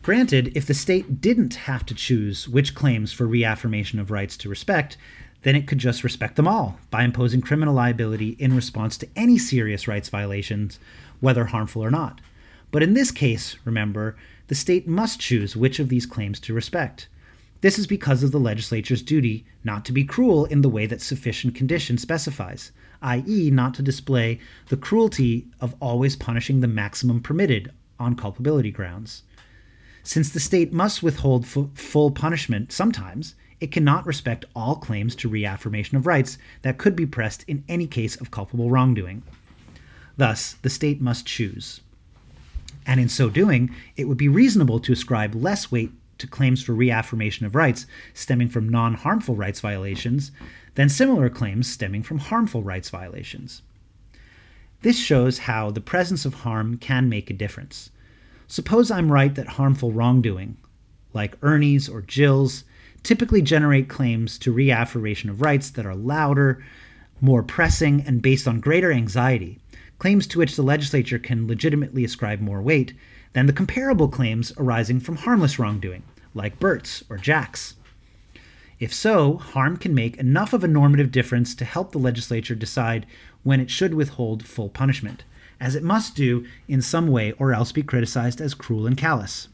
Granted, if the state didn't have to choose which claims for reaffirmation of rights to respect, then it could just respect them all by imposing criminal liability in response to any serious rights violations, whether harmful or not. But in this case, remember, the state must choose which of these claims to respect. This is because of the legislature's duty not to be cruel in the way that sufficient condition specifies, that is not to display the cruelty of always punishing the maximum permitted on culpability grounds. Since the state must withhold f- full punishment sometimes, it cannot respect all claims to reaffirmation of rights that could be pressed in any case of culpable wrongdoing. Thus, the state must choose. And in so doing, it would be reasonable to ascribe less weight to claims for reaffirmation of rights stemming from non-harmful rights violations than similar claims stemming from harmful rights violations. This shows how the presence of harm can make a difference. Suppose I'm right that harmful wrongdoing, like Ernie's or Jill's, typically generate claims to reaffirmation of rights that are louder, more pressing, and based on greater anxiety, claims to which the legislature can legitimately ascribe more weight than the comparable claims arising from harmless wrongdoing, like Bert's or Jack's. If so, harm can make enough of a normative difference to help the legislature decide when it should withhold full punishment, as it must do in some way or else be criticized as cruel and callous.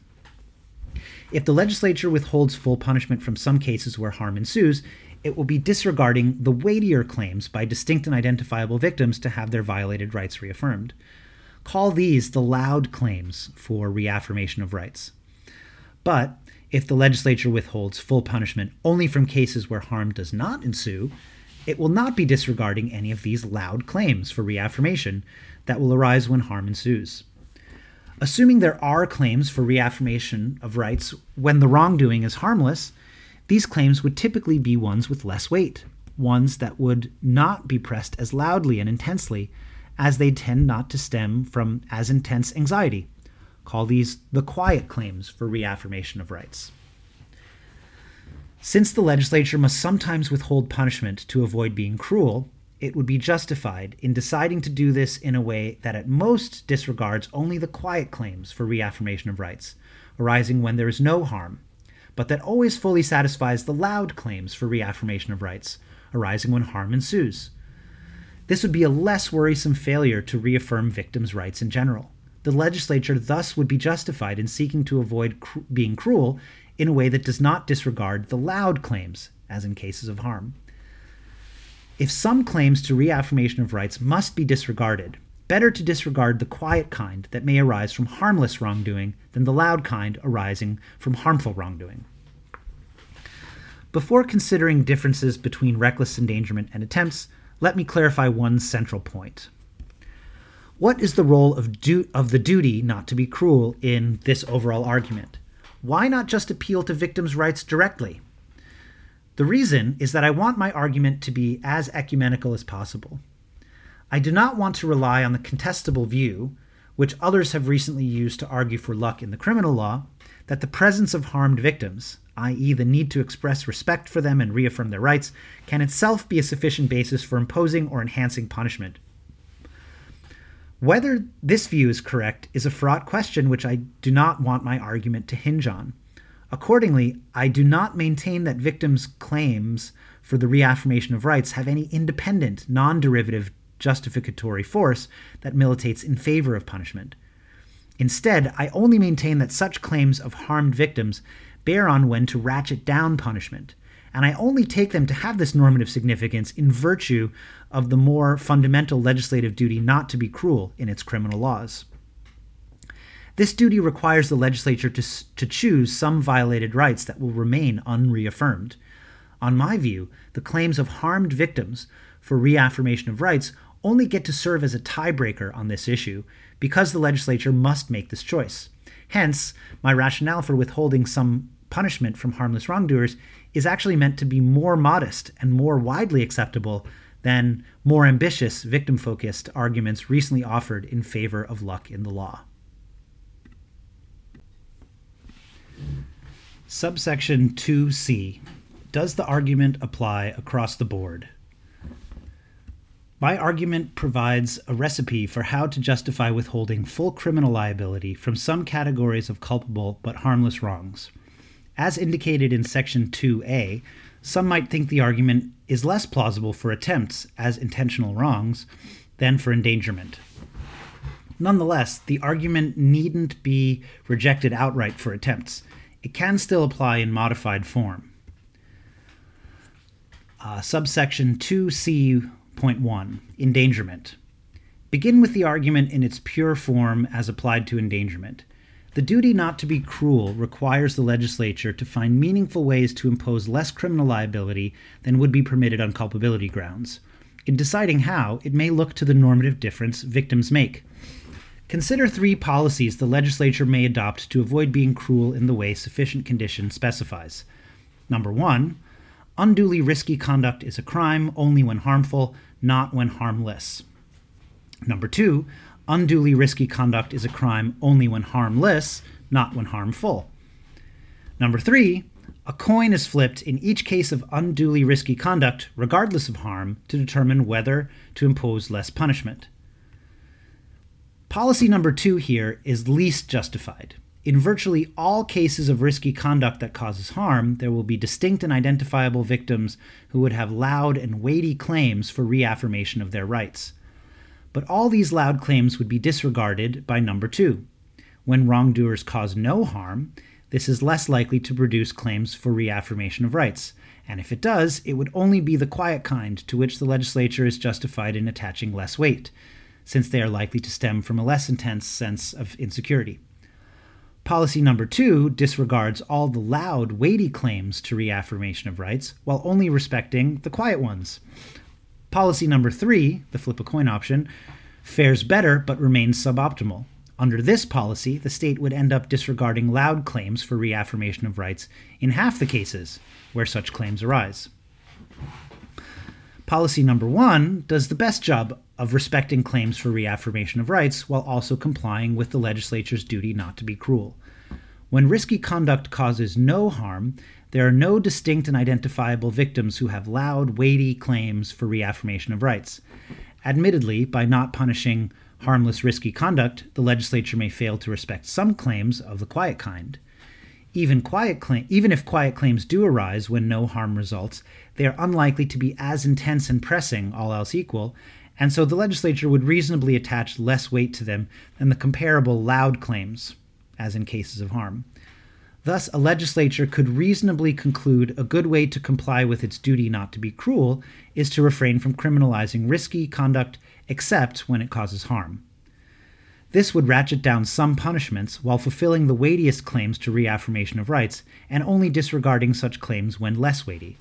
If the legislature withholds full punishment from some cases where harm ensues, it will be disregarding the weightier claims by distinct and identifiable victims to have their violated rights reaffirmed. Call these the loud claims for reaffirmation of rights. But if the legislature withholds full punishment only from cases where harm does not ensue, it will not be disregarding any of these loud claims for reaffirmation that will arise when harm ensues. Assuming there are claims for reaffirmation of rights when the wrongdoing is harmless, these claims would typically be ones with less weight, ones that would not be pressed as loudly and intensely, as they tend not to stem from as intense anxiety. Call these the quiet claims for reaffirmation of rights. Since the legislature must sometimes withhold punishment to avoid being cruel, it would be justified in deciding to do this in a way that at most disregards only the quiet claims for reaffirmation of rights, arising when there is no harm, but that always fully satisfies the loud claims for reaffirmation of rights, arising when harm ensues. This would be a less worrisome failure to reaffirm victims' rights in general. The legislature thus would be justified in seeking to avoid cr- being cruel in a way that does not disregard the loud claims, as in cases of harm. If some claims to reaffirmation of rights must be disregarded, better to disregard the quiet kind that may arise from harmless wrongdoing than the loud kind arising from harmful wrongdoing. Before considering differences between reckless endangerment and attempts, let me clarify one central point. What is the role of, du- of the duty not to be cruel in this overall argument? Why not just appeal to victims' rights directly? The reason is that I want my argument to be as ecumenical as possible. I do not want to rely on the contestable view, which others have recently used to argue for luck in the criminal law, that the presence of harmed victims, that is the need to express respect for them and reaffirm their rights, can itself be a sufficient basis for imposing or enhancing punishment. Whether this view is correct is a fraught question which I do not want my argument to hinge on. Accordingly, I do not maintain that victims' claims for the reaffirmation of rights have any independent, non-derivative justificatory force that militates in favor of punishment. Instead, I only maintain that such claims of harmed victims bear on when to ratchet down punishment, and I only take them to have this normative significance in virtue of the more fundamental legislative duty not to be cruel in its criminal laws. This duty requires the legislature to, to choose some violated rights that will remain unreaffirmed. On my view, the claims of harmed victims for reaffirmation of rights only get to serve as a tiebreaker on this issue because the legislature must make this choice. Hence, my rationale for withholding some punishment from harmless wrongdoers is actually meant to be more modest and more widely acceptable than more ambitious, victim-focused arguments recently offered in favor of luck in the law. Subsection two C. Does the argument apply across the board? My argument provides a recipe for how to justify withholding full criminal liability from some categories of culpable but harmless wrongs. As indicated in Section two A, some might think the argument is less plausible for attempts as intentional wrongs than for endangerment. Nonetheless, the argument needn't be rejected outright for attempts. It can still apply in modified form. Uh, subsection two C point one, endangerment. Begin with the argument in its pure form as applied to endangerment. The duty not to be cruel requires the legislature to find meaningful ways to impose less criminal liability than would be permitted on culpability grounds. In deciding how, it may look to the normative difference victims make. Consider three policies the legislature may adopt to avoid being cruel in the way sufficient condition specifies. Number one, unduly risky conduct is a crime only when harmful, not when harmless. Number two, unduly risky conduct is a crime only when harmless, not when harmful. Number three, a coin is flipped in each case of unduly risky conduct, regardless of harm, to determine whether to impose less punishment. Policy number two here is least justified. In virtually all cases of risky conduct that causes harm, there will be distinct and identifiable victims who would have loud and weighty claims for reaffirmation of their rights. But all these loud claims would be disregarded by number two. When wrongdoers cause no harm, this is less likely to produce claims for reaffirmation of rights, and if it does, it would only be the quiet kind to which the legislature is justified in attaching less weight, since they are likely to stem from a less intense sense of insecurity. Policy number two disregards all the loud, weighty claims to reaffirmation of rights, while only respecting the quiet ones. Policy number three, the flip a coin option, fares better but remains suboptimal. Under this policy, the state would end up disregarding loud claims for reaffirmation of rights in half the cases where such claims arise. Policy number one does the best job of respecting claims for reaffirmation of rights while also complying with the legislature's duty not to be cruel. When risky conduct causes no harm, there are no distinct and identifiable victims who have loud, weighty claims for reaffirmation of rights. Admittedly, by not punishing harmless, risky conduct, the legislature may fail to respect some claims of the quiet kind. Even, quiet claim, even if quiet claims do arise when no harm results, they are unlikely to be as intense and pressing, all else equal, and so the legislature would reasonably attach less weight to them than the comparable loud claims, as in cases of harm. Thus, a legislature could reasonably conclude a good way to comply with its duty not to be cruel is to refrain from criminalizing risky conduct except when it causes harm. This would ratchet down some punishments while fulfilling the weightiest claims to reaffirmation of rights and only disregarding such claims when less weighty.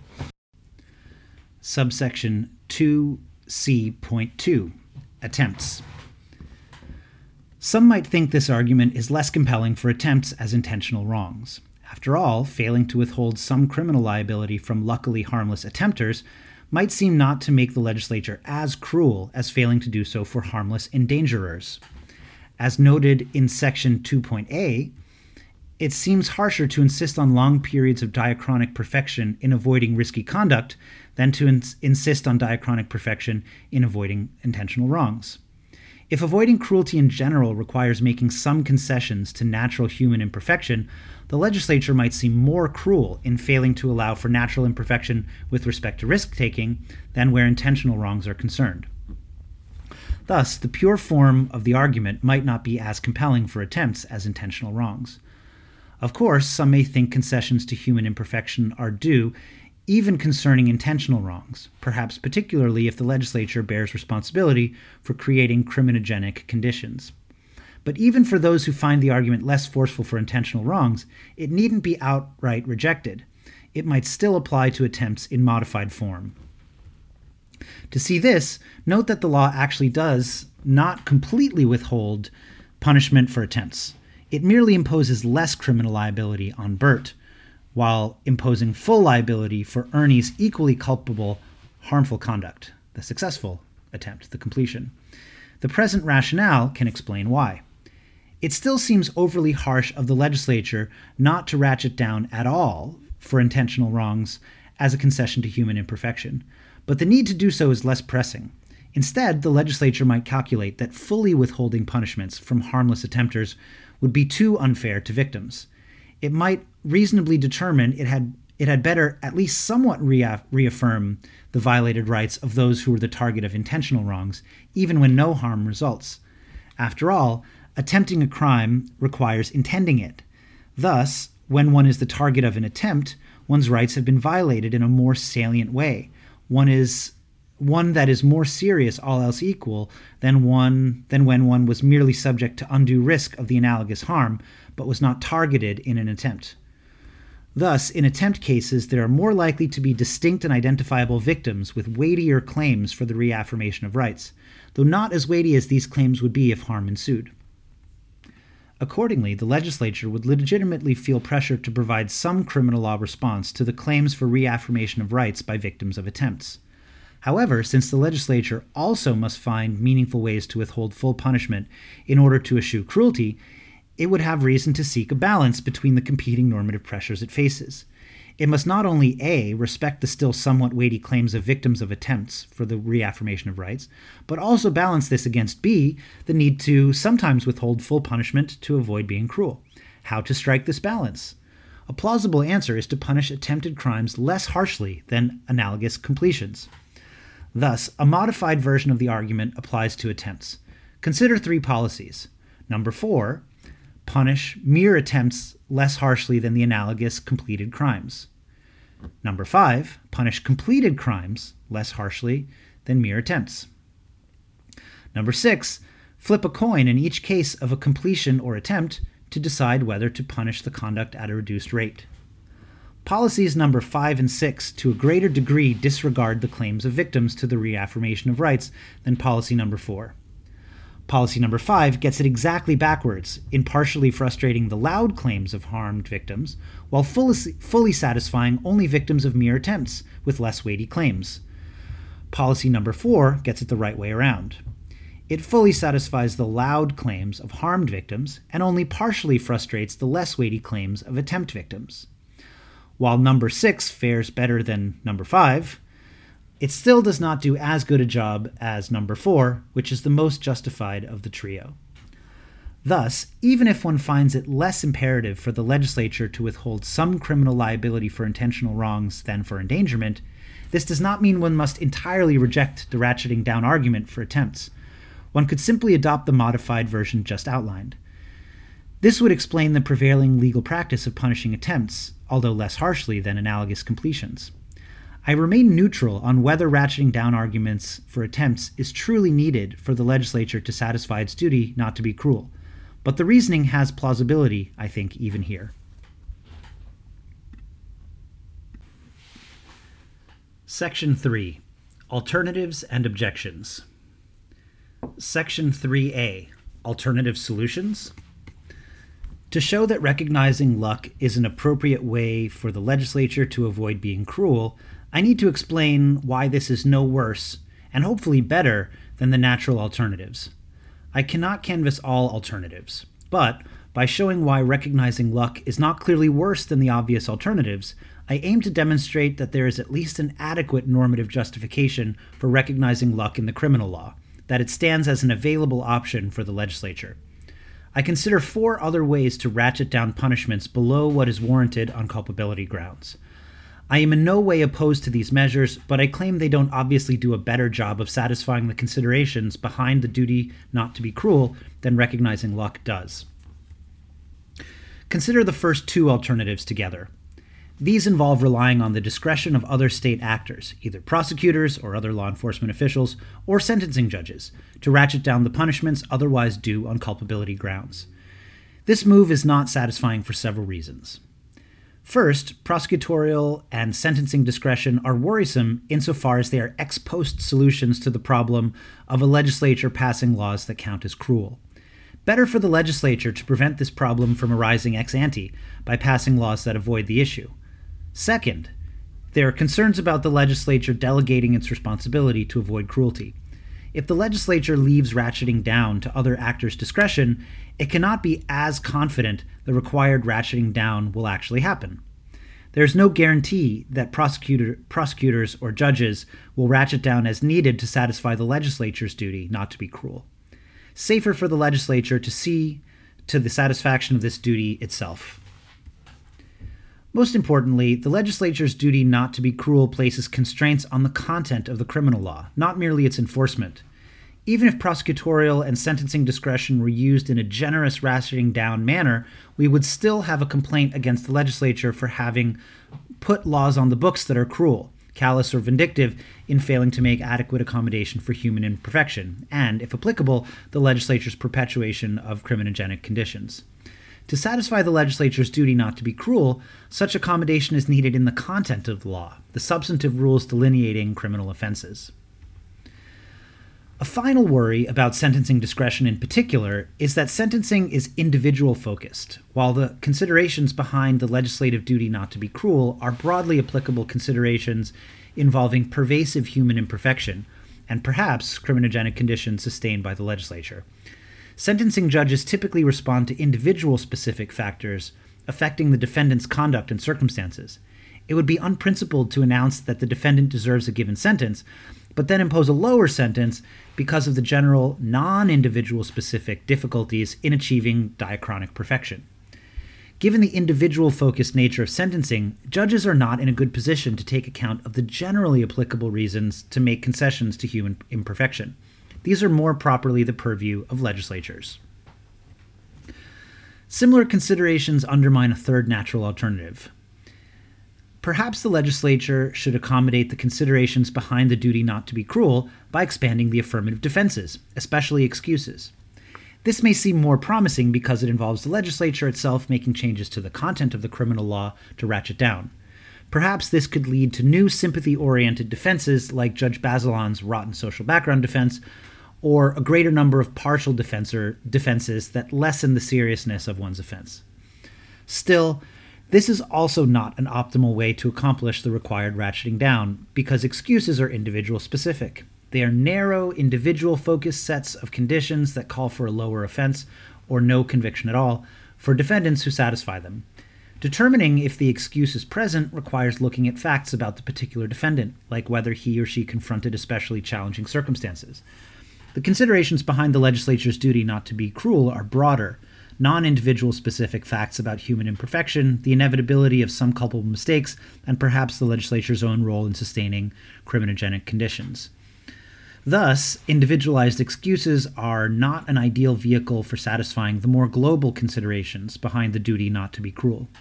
Subsection two C point two, attempts. Some might think this argument is less compelling for attempts as intentional wrongs. After all, failing to withhold some criminal liability from luckily harmless attempters might seem not to make the legislature as cruel as failing to do so for harmless endangerers. As noted in Section two point A, it seems harsher to insist on long periods of diachronic perfection in avoiding risky conduct than to ins- insist on diachronic perfection in avoiding intentional wrongs. If avoiding cruelty in general requires making some concessions to natural human imperfection, the legislature might seem more cruel in failing to allow for natural imperfection with respect to risk-taking than where intentional wrongs are concerned. Thus, the pure form of the argument might not be as compelling for attempts as intentional wrongs. Of course, some may think concessions to human imperfection are due, even concerning intentional wrongs, perhaps particularly if the legislature bears responsibility for creating criminogenic conditions. But even for those who find the argument less forceful for intentional wrongs, it needn't be outright rejected. It might still apply to attempts in modified form. To see this, note that the law actually does not completely withhold punishment for attempts. It merely imposes less criminal liability on Bert, while imposing full liability for Ernie's equally culpable, harmful conduct, the successful attempt, the completion. The present rationale can explain why. It still seems overly harsh of the legislature not to ratchet down at all for intentional wrongs as a concession to human imperfection, but the need to do so is less pressing. Instead, the legislature might calculate that fully withholding punishments from harmless attempters would be too unfair to victims. It might reasonably determine it had it had better at least somewhat rea- reaffirm the violated rights of those who were the target of intentional wrongs, even when no harm results. After all, attempting a crime requires intending it. Thus, when one is the target of an attempt, one's rights have been violated in a more salient way. One is one that is more serious, all else equal, than one than when one was merely subject to undue risk of the analogous harm, but was not targeted in an attempt. Thus, in attempt cases, there are more likely to be distinct and identifiable victims with weightier claims for the reaffirmation of rights, though not as weighty as these claims would be if harm ensued. Accordingly, the legislature would legitimately feel pressure to provide some criminal law response to the claims for reaffirmation of rights by victims of attempts. However, since the legislature also must find meaningful ways to withhold full punishment in order to eschew cruelty, it would have reason to seek a balance between the competing normative pressures it faces. It must not only A, respect the still somewhat weighty claims of victims of attempts for the reaffirmation of rights, but also balance this against B, the need to sometimes withhold full punishment to avoid being cruel. How to strike this balance? A plausible answer is to punish attempted crimes less harshly than analogous completions. Thus, a modified version of the argument applies to attempts. Consider three policies. Number four, punish mere attempts less harshly than the analogous completed crimes. Number five, punish completed crimes less harshly than mere attempts. Number six, flip a coin in each case of a completion or attempt to decide whether to punish the conduct at a reduced rate. Policies number five and six to a greater degree disregard the claims of victims to the reaffirmation of rights than policy number four. Policy number five gets it exactly backwards, in partially frustrating the loud claims of harmed victims, while fully, fully satisfying only victims of mere attempts with less weighty claims. Policy number four gets it the right way around. It fully satisfies the loud claims of harmed victims and only partially frustrates the less weighty claims of attempt victims. While number six fares better than number five, it still does not do as good a job as number four, which is the most justified of the trio. Thus, even if one finds it less imperative for the legislature to withhold some criminal liability for intentional wrongs than for endangerment, this does not mean one must entirely reject the ratcheting down argument for attempts. One could simply adopt the modified version just outlined. This would explain the prevailing legal practice of punishing attempts, although less harshly than analogous completions. I remain neutral on whether ratcheting down arguments for attempts is truly needed for the legislature to satisfy its duty not to be cruel, but the reasoning has plausibility, I think, even here. Section three. Alternatives and Objections. Section three A. Alternative Solutions. To show that recognizing luck is an appropriate way for the legislature to avoid being cruel, I need to explain why this is no worse, and hopefully better, than the natural alternatives. I cannot canvass all alternatives, but by showing why recognizing luck is not clearly worse than the obvious alternatives, I aim to demonstrate that there is at least an adequate normative justification for recognizing luck in the criminal law, that it stands as an available option for the legislature. I consider four other ways to ratchet down punishments below what is warranted on culpability grounds. I am in no way opposed to these measures, but I claim they don't obviously do a better job of satisfying the considerations behind the duty not to be cruel than recognizing luck does. Consider the first two alternatives together. These involve relying on the discretion of other state actors, either prosecutors or other law enforcement officials, or sentencing judges, to ratchet down the punishments otherwise due on culpability grounds. This move is not satisfying for several reasons. First, prosecutorial and sentencing discretion are worrisome insofar as they are ex post solutions to the problem of a legislature passing laws that count as cruel. Better for the legislature to prevent this problem from arising ex ante by passing laws that avoid the issue. Second, there are concerns about the legislature delegating its responsibility to avoid cruelty. If the legislature leaves ratcheting down to other actors' discretion, it cannot be as confident the required ratcheting down will actually happen. There is no guarantee that prosecutor, prosecutors or judges will ratchet down as needed to satisfy the legislature's duty not to be cruel. Safer for the legislature to see to the satisfaction of this duty itself. Most importantly, the legislature's duty not to be cruel places constraints on the content of the criminal law, not merely its enforcement. Even if prosecutorial and sentencing discretion were used in a generous ratcheting down manner, we would still have a complaint against the legislature for having put laws on the books that are cruel, callous, or vindictive in failing to make adequate accommodation for human imperfection, and, if applicable, the legislature's perpetuation of criminogenic conditions. To satisfy the legislature's duty not to be cruel, such accommodation is needed in the content of the law, the substantive rules delineating criminal offenses. A final worry about sentencing discretion in particular is that sentencing is individual-focused, while the considerations behind the legislative duty not to be cruel are broadly applicable considerations involving pervasive human imperfection and perhaps criminogenic conditions sustained by the legislature. Sentencing judges typically respond to individual-specific factors affecting the defendant's conduct and circumstances. It would be unprincipled to announce that the defendant deserves a given sentence, but then impose a lower sentence because of the general non-individual specific difficulties in achieving diachronic perfection. Given the individual-focused nature of sentencing, judges are not in a good position to take account of the generally applicable reasons to make concessions to human imperfection. These are more properly the purview of legislatures. Similar considerations undermine a third natural alternative. Perhaps the legislature should accommodate the considerations behind the duty not to be cruel by expanding the affirmative defenses, especially excuses. This may seem more promising because it involves the legislature itself making changes to the content of the criminal law to ratchet down. Perhaps this could lead to new sympathy-oriented defenses like Judge Bazelon's rotten social background defense, or a greater number of partial defensor defenses that lessen the seriousness of one's offense. Still, this is also not an optimal way to accomplish the required ratcheting down, because excuses are individual-specific. They are narrow, individual-focused sets of conditions that call for a lower offense, or no conviction at all, for defendants who satisfy them. Determining if the excuse is present requires looking at facts about the particular defendant, like whether he or she confronted especially challenging circumstances. The considerations behind the legislature's duty not to be cruel are broader, non-individual specific facts about human imperfection, the inevitability of some culpable mistakes, and perhaps the legislature's own role in sustaining criminogenic conditions. Thus, individualized excuses are not an ideal vehicle for satisfying the more global considerations behind the duty not to be cruel.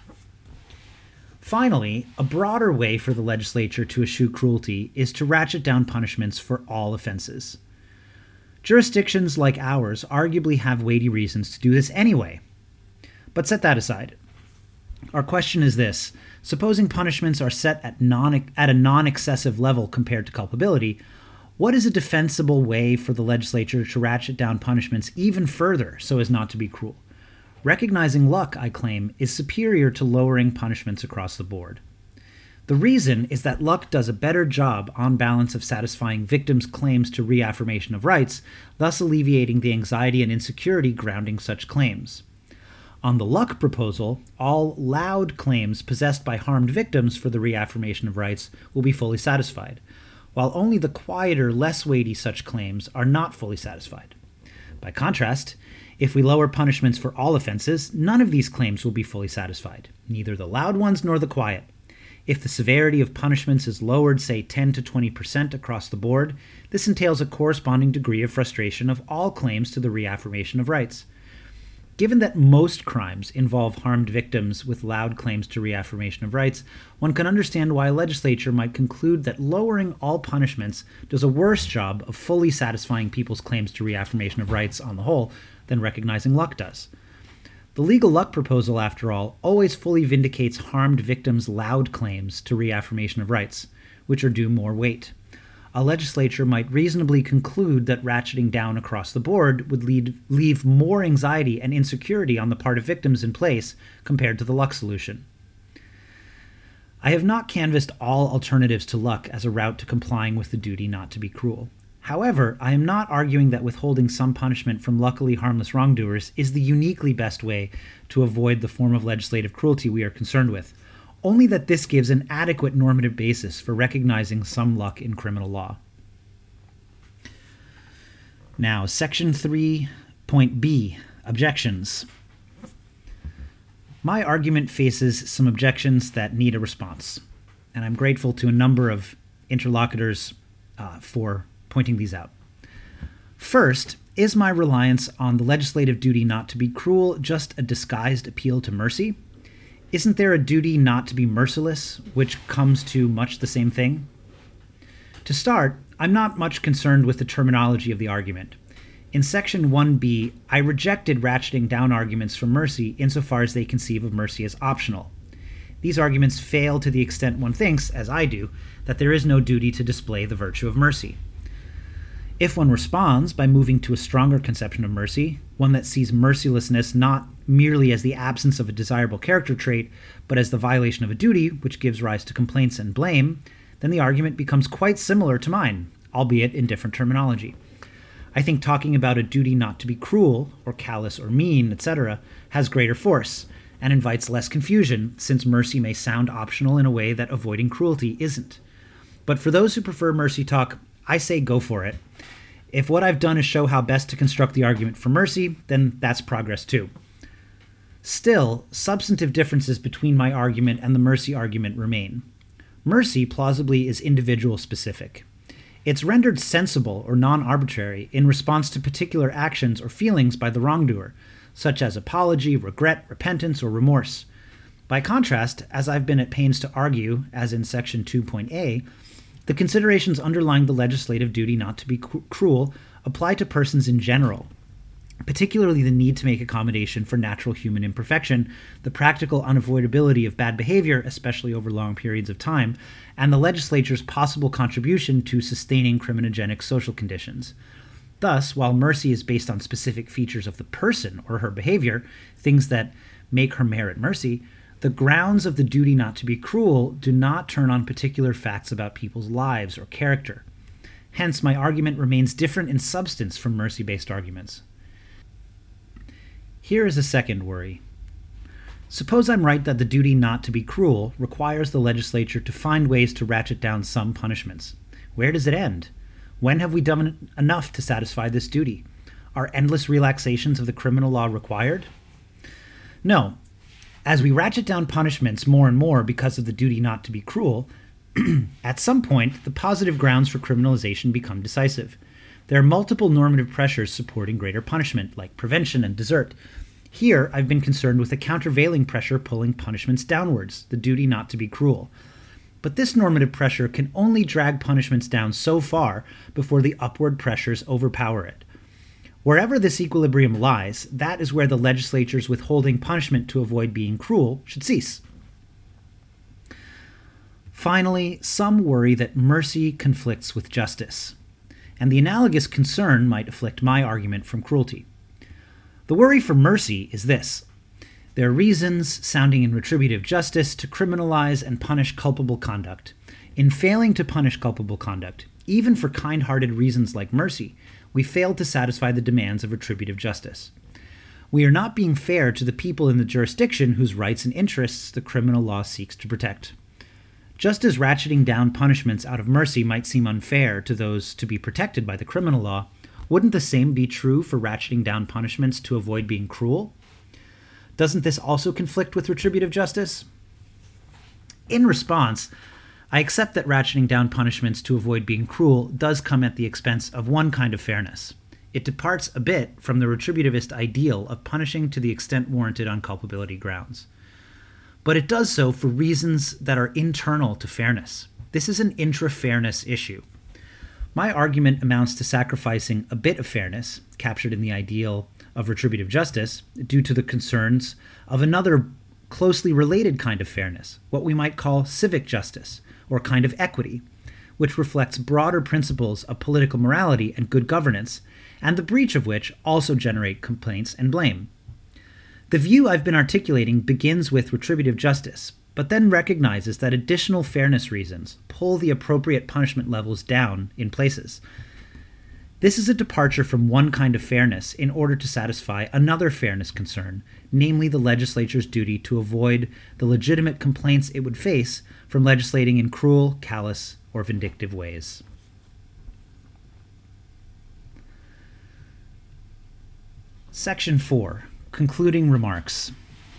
Finally, a broader way for the legislature to eschew cruelty is to ratchet down punishments for all offenses. Jurisdictions like ours arguably have weighty reasons to do this anyway. But set that aside. Our question is this: supposing punishments are set at, non, at a non-excessive level compared to culpability, what is a defensible way for the legislature to ratchet down punishments even further so as not to be cruel? Recognizing luck, I claim, is superior to lowering punishments across the board. The reason is that luck does a better job on balance of satisfying victims' claims to reaffirmation of rights, thus alleviating the anxiety and insecurity grounding such claims. On the luck proposal, all loud claims possessed by harmed victims for the reaffirmation of rights will be fully satisfied, while only the quieter, less weighty such claims are not fully satisfied. By contrast, if we lower punishments for all offenses, none of these claims will be fully satisfied, neither the loud ones nor the quiet. If the severity of punishments is lowered, say ten to twenty percent across the board, this entails a corresponding degree of frustration of all claims to the reaffirmation of rights. Given that most crimes involve harmed victims with loud claims to reaffirmation of rights, one can understand why a legislature might conclude that lowering all punishments does a worse job of fully satisfying people's claims to reaffirmation of rights on the whole than recognizing luck does. The legal luck proposal, after all, always fully vindicates harmed victims' loud claims to reaffirmation of rights, which are due more weight. A legislature might reasonably conclude that ratcheting down across the board would lead, leave more anxiety and insecurity on the part of victims in place compared to the luck solution. I have not canvassed all alternatives to luck as a route to complying with the duty not to be cruel. However, I am not arguing that withholding some punishment from luckily harmless wrongdoers is the uniquely best way to avoid the form of legislative cruelty we are concerned with. only that this gives an adequate normative basis for recognizing some luck in criminal law. Now, Section three point B, Objections. My argument faces some objections that need a response, and I'm grateful to a number of interlocutors uh, for pointing these out. First, is my reliance on the legislative duty not to be cruel just a disguised appeal to mercy? Isn't there a duty not to be merciless, which comes to much the same thing? To start, I'm not much concerned with the terminology of the argument. In Section one B, I rejected ratcheting down arguments for mercy insofar as they conceive of mercy as optional. These arguments fail to the extent one thinks, as I do, that there is no duty to display the virtue of mercy. If one responds by moving to a stronger conception of mercy, one that sees mercilessness not merely as the absence of a desirable character trait, but as the violation of a duty which gives rise to complaints and blame, then the argument becomes quite similar to mine, albeit in different terminology. I think talking about a duty not to be cruel, or callous or mean, et cetera, has greater force, and invites less confusion, since mercy may sound optional in a way that avoiding cruelty isn't. But for those who prefer mercy talk, I say go for it. If what I've done is show how best to construct the argument for mercy, then that's progress too. Still, substantive differences between my argument and the mercy argument remain. Mercy plausibly is individual specific. It's rendered sensible or non-arbitrary in response to particular actions or feelings by the wrongdoer, such as apology, regret, repentance, or remorse. By contrast, as I've been at pains to argue, as in Section two point A, the considerations underlying the legislative duty not to be cr- cruel apply to persons in general, particularly the need to make accommodation for natural human imperfection, the practical unavoidability of bad behavior, especially over long periods of time, and the legislature's possible contribution to sustaining criminogenic social conditions. Thus, while mercy is based on specific features of the person or her behavior, things that make her merit mercy, the grounds of the duty not to be cruel do not turn on particular facts about people's lives or character. Hence, my argument remains different in substance from mercy-based arguments. Here is a second worry. Suppose I'm right that the duty not to be cruel requires the legislature to find ways to ratchet down some punishments. Where does it end? When have we done enough to satisfy this duty? Are endless relaxations of the criminal law required? No. As we ratchet down punishments more and more because of the duty not to be cruel, at some point, the positive grounds for criminalization become decisive. There are multiple normative pressures supporting greater punishment, like prevention and desert. Here, I've been concerned with a countervailing pressure pulling punishments downwards, the duty not to be cruel. But this normative pressure can only drag punishments down so far before the upward pressures overpower it. Wherever this equilibrium lies, that is where the legislature's withholding punishment to avoid being cruel should cease. Finally, some worry that mercy conflicts with justice, and the analogous concern might afflict my argument from cruelty. The worry for mercy is this. There are reasons, sounding in retributive justice, to criminalize and punish culpable conduct. In failing to punish culpable conduct, even for kind-hearted reasons like mercy, we fail to satisfy the demands of retributive justice. We are not being fair to the people in the jurisdiction whose rights and interests the criminal law seeks to protect. Just as ratcheting down punishments out of mercy might seem unfair to those to be protected by the criminal law, wouldn't the same be true for ratcheting down punishments to avoid being cruel? Doesn't this also conflict with retributive justice? In response, I accept that ratcheting down punishments to avoid being cruel does come at the expense of one kind of fairness. It departs a bit from the retributivist ideal of punishing to the extent warranted on culpability grounds. But it does so for reasons that are internal to fairness. This is an intra-fairness issue. My argument amounts to sacrificing a bit of fairness, captured in the ideal of retributive justice, due to the concerns of another closely related kind of fairness, what we might call civic justice, or kind of equity, which reflects broader principles of political morality and good governance, and the breach of which also generate complaints and blame. The view I've been articulating begins with retributive justice, but then recognizes that additional fairness reasons pull the appropriate punishment levels down in places. This is a departure from one kind of fairness in order to satisfy another fairness concern, namely the legislature's duty to avoid the legitimate complaints it would face from legislating in cruel, callous, or vindictive ways. Section four. Concluding remarks.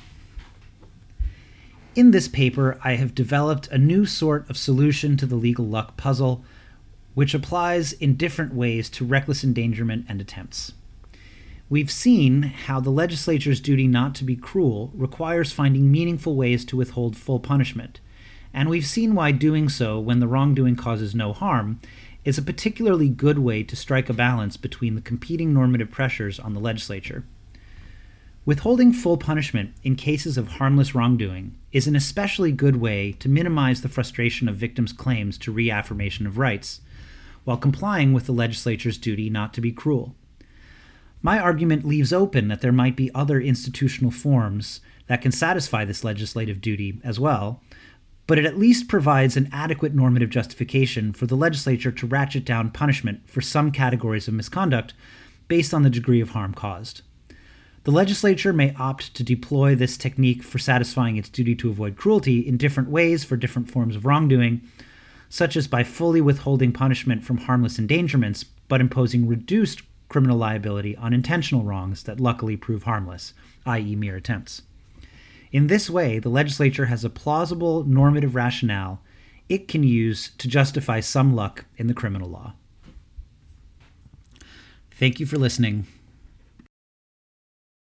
In this paper, I have developed a new sort of solution to the legal luck puzzle, which applies in different ways to reckless endangerment and attempts. We've seen how the legislature's duty not to be cruel requires finding meaningful ways to withhold full punishment, and we've seen why doing so when the wrongdoing causes no harm is a particularly good way to strike a balance between the competing normative pressures on the legislature. Withholding full punishment in cases of harmless wrongdoing is an especially good way to minimize the frustration of victims' claims to reaffirmation of rights, while complying with the legislature's duty not to be cruel. My argument leaves open that there might be other institutional forms that can satisfy this legislative duty as well, but it at least provides an adequate normative justification for the legislature to ratchet down punishment for some categories of misconduct based on the degree of harm caused. The legislature may opt to deploy this technique for satisfying its duty to avoid cruelty in different ways for different forms of wrongdoing, such as by fully withholding punishment from harmless endangerments, but imposing reduced criminal liability on intentional wrongs that luckily prove harmless, that is mere attempts. In this way, the legislature has a plausible normative rationale it can use to justify some luck in the criminal law. Thank you for listening.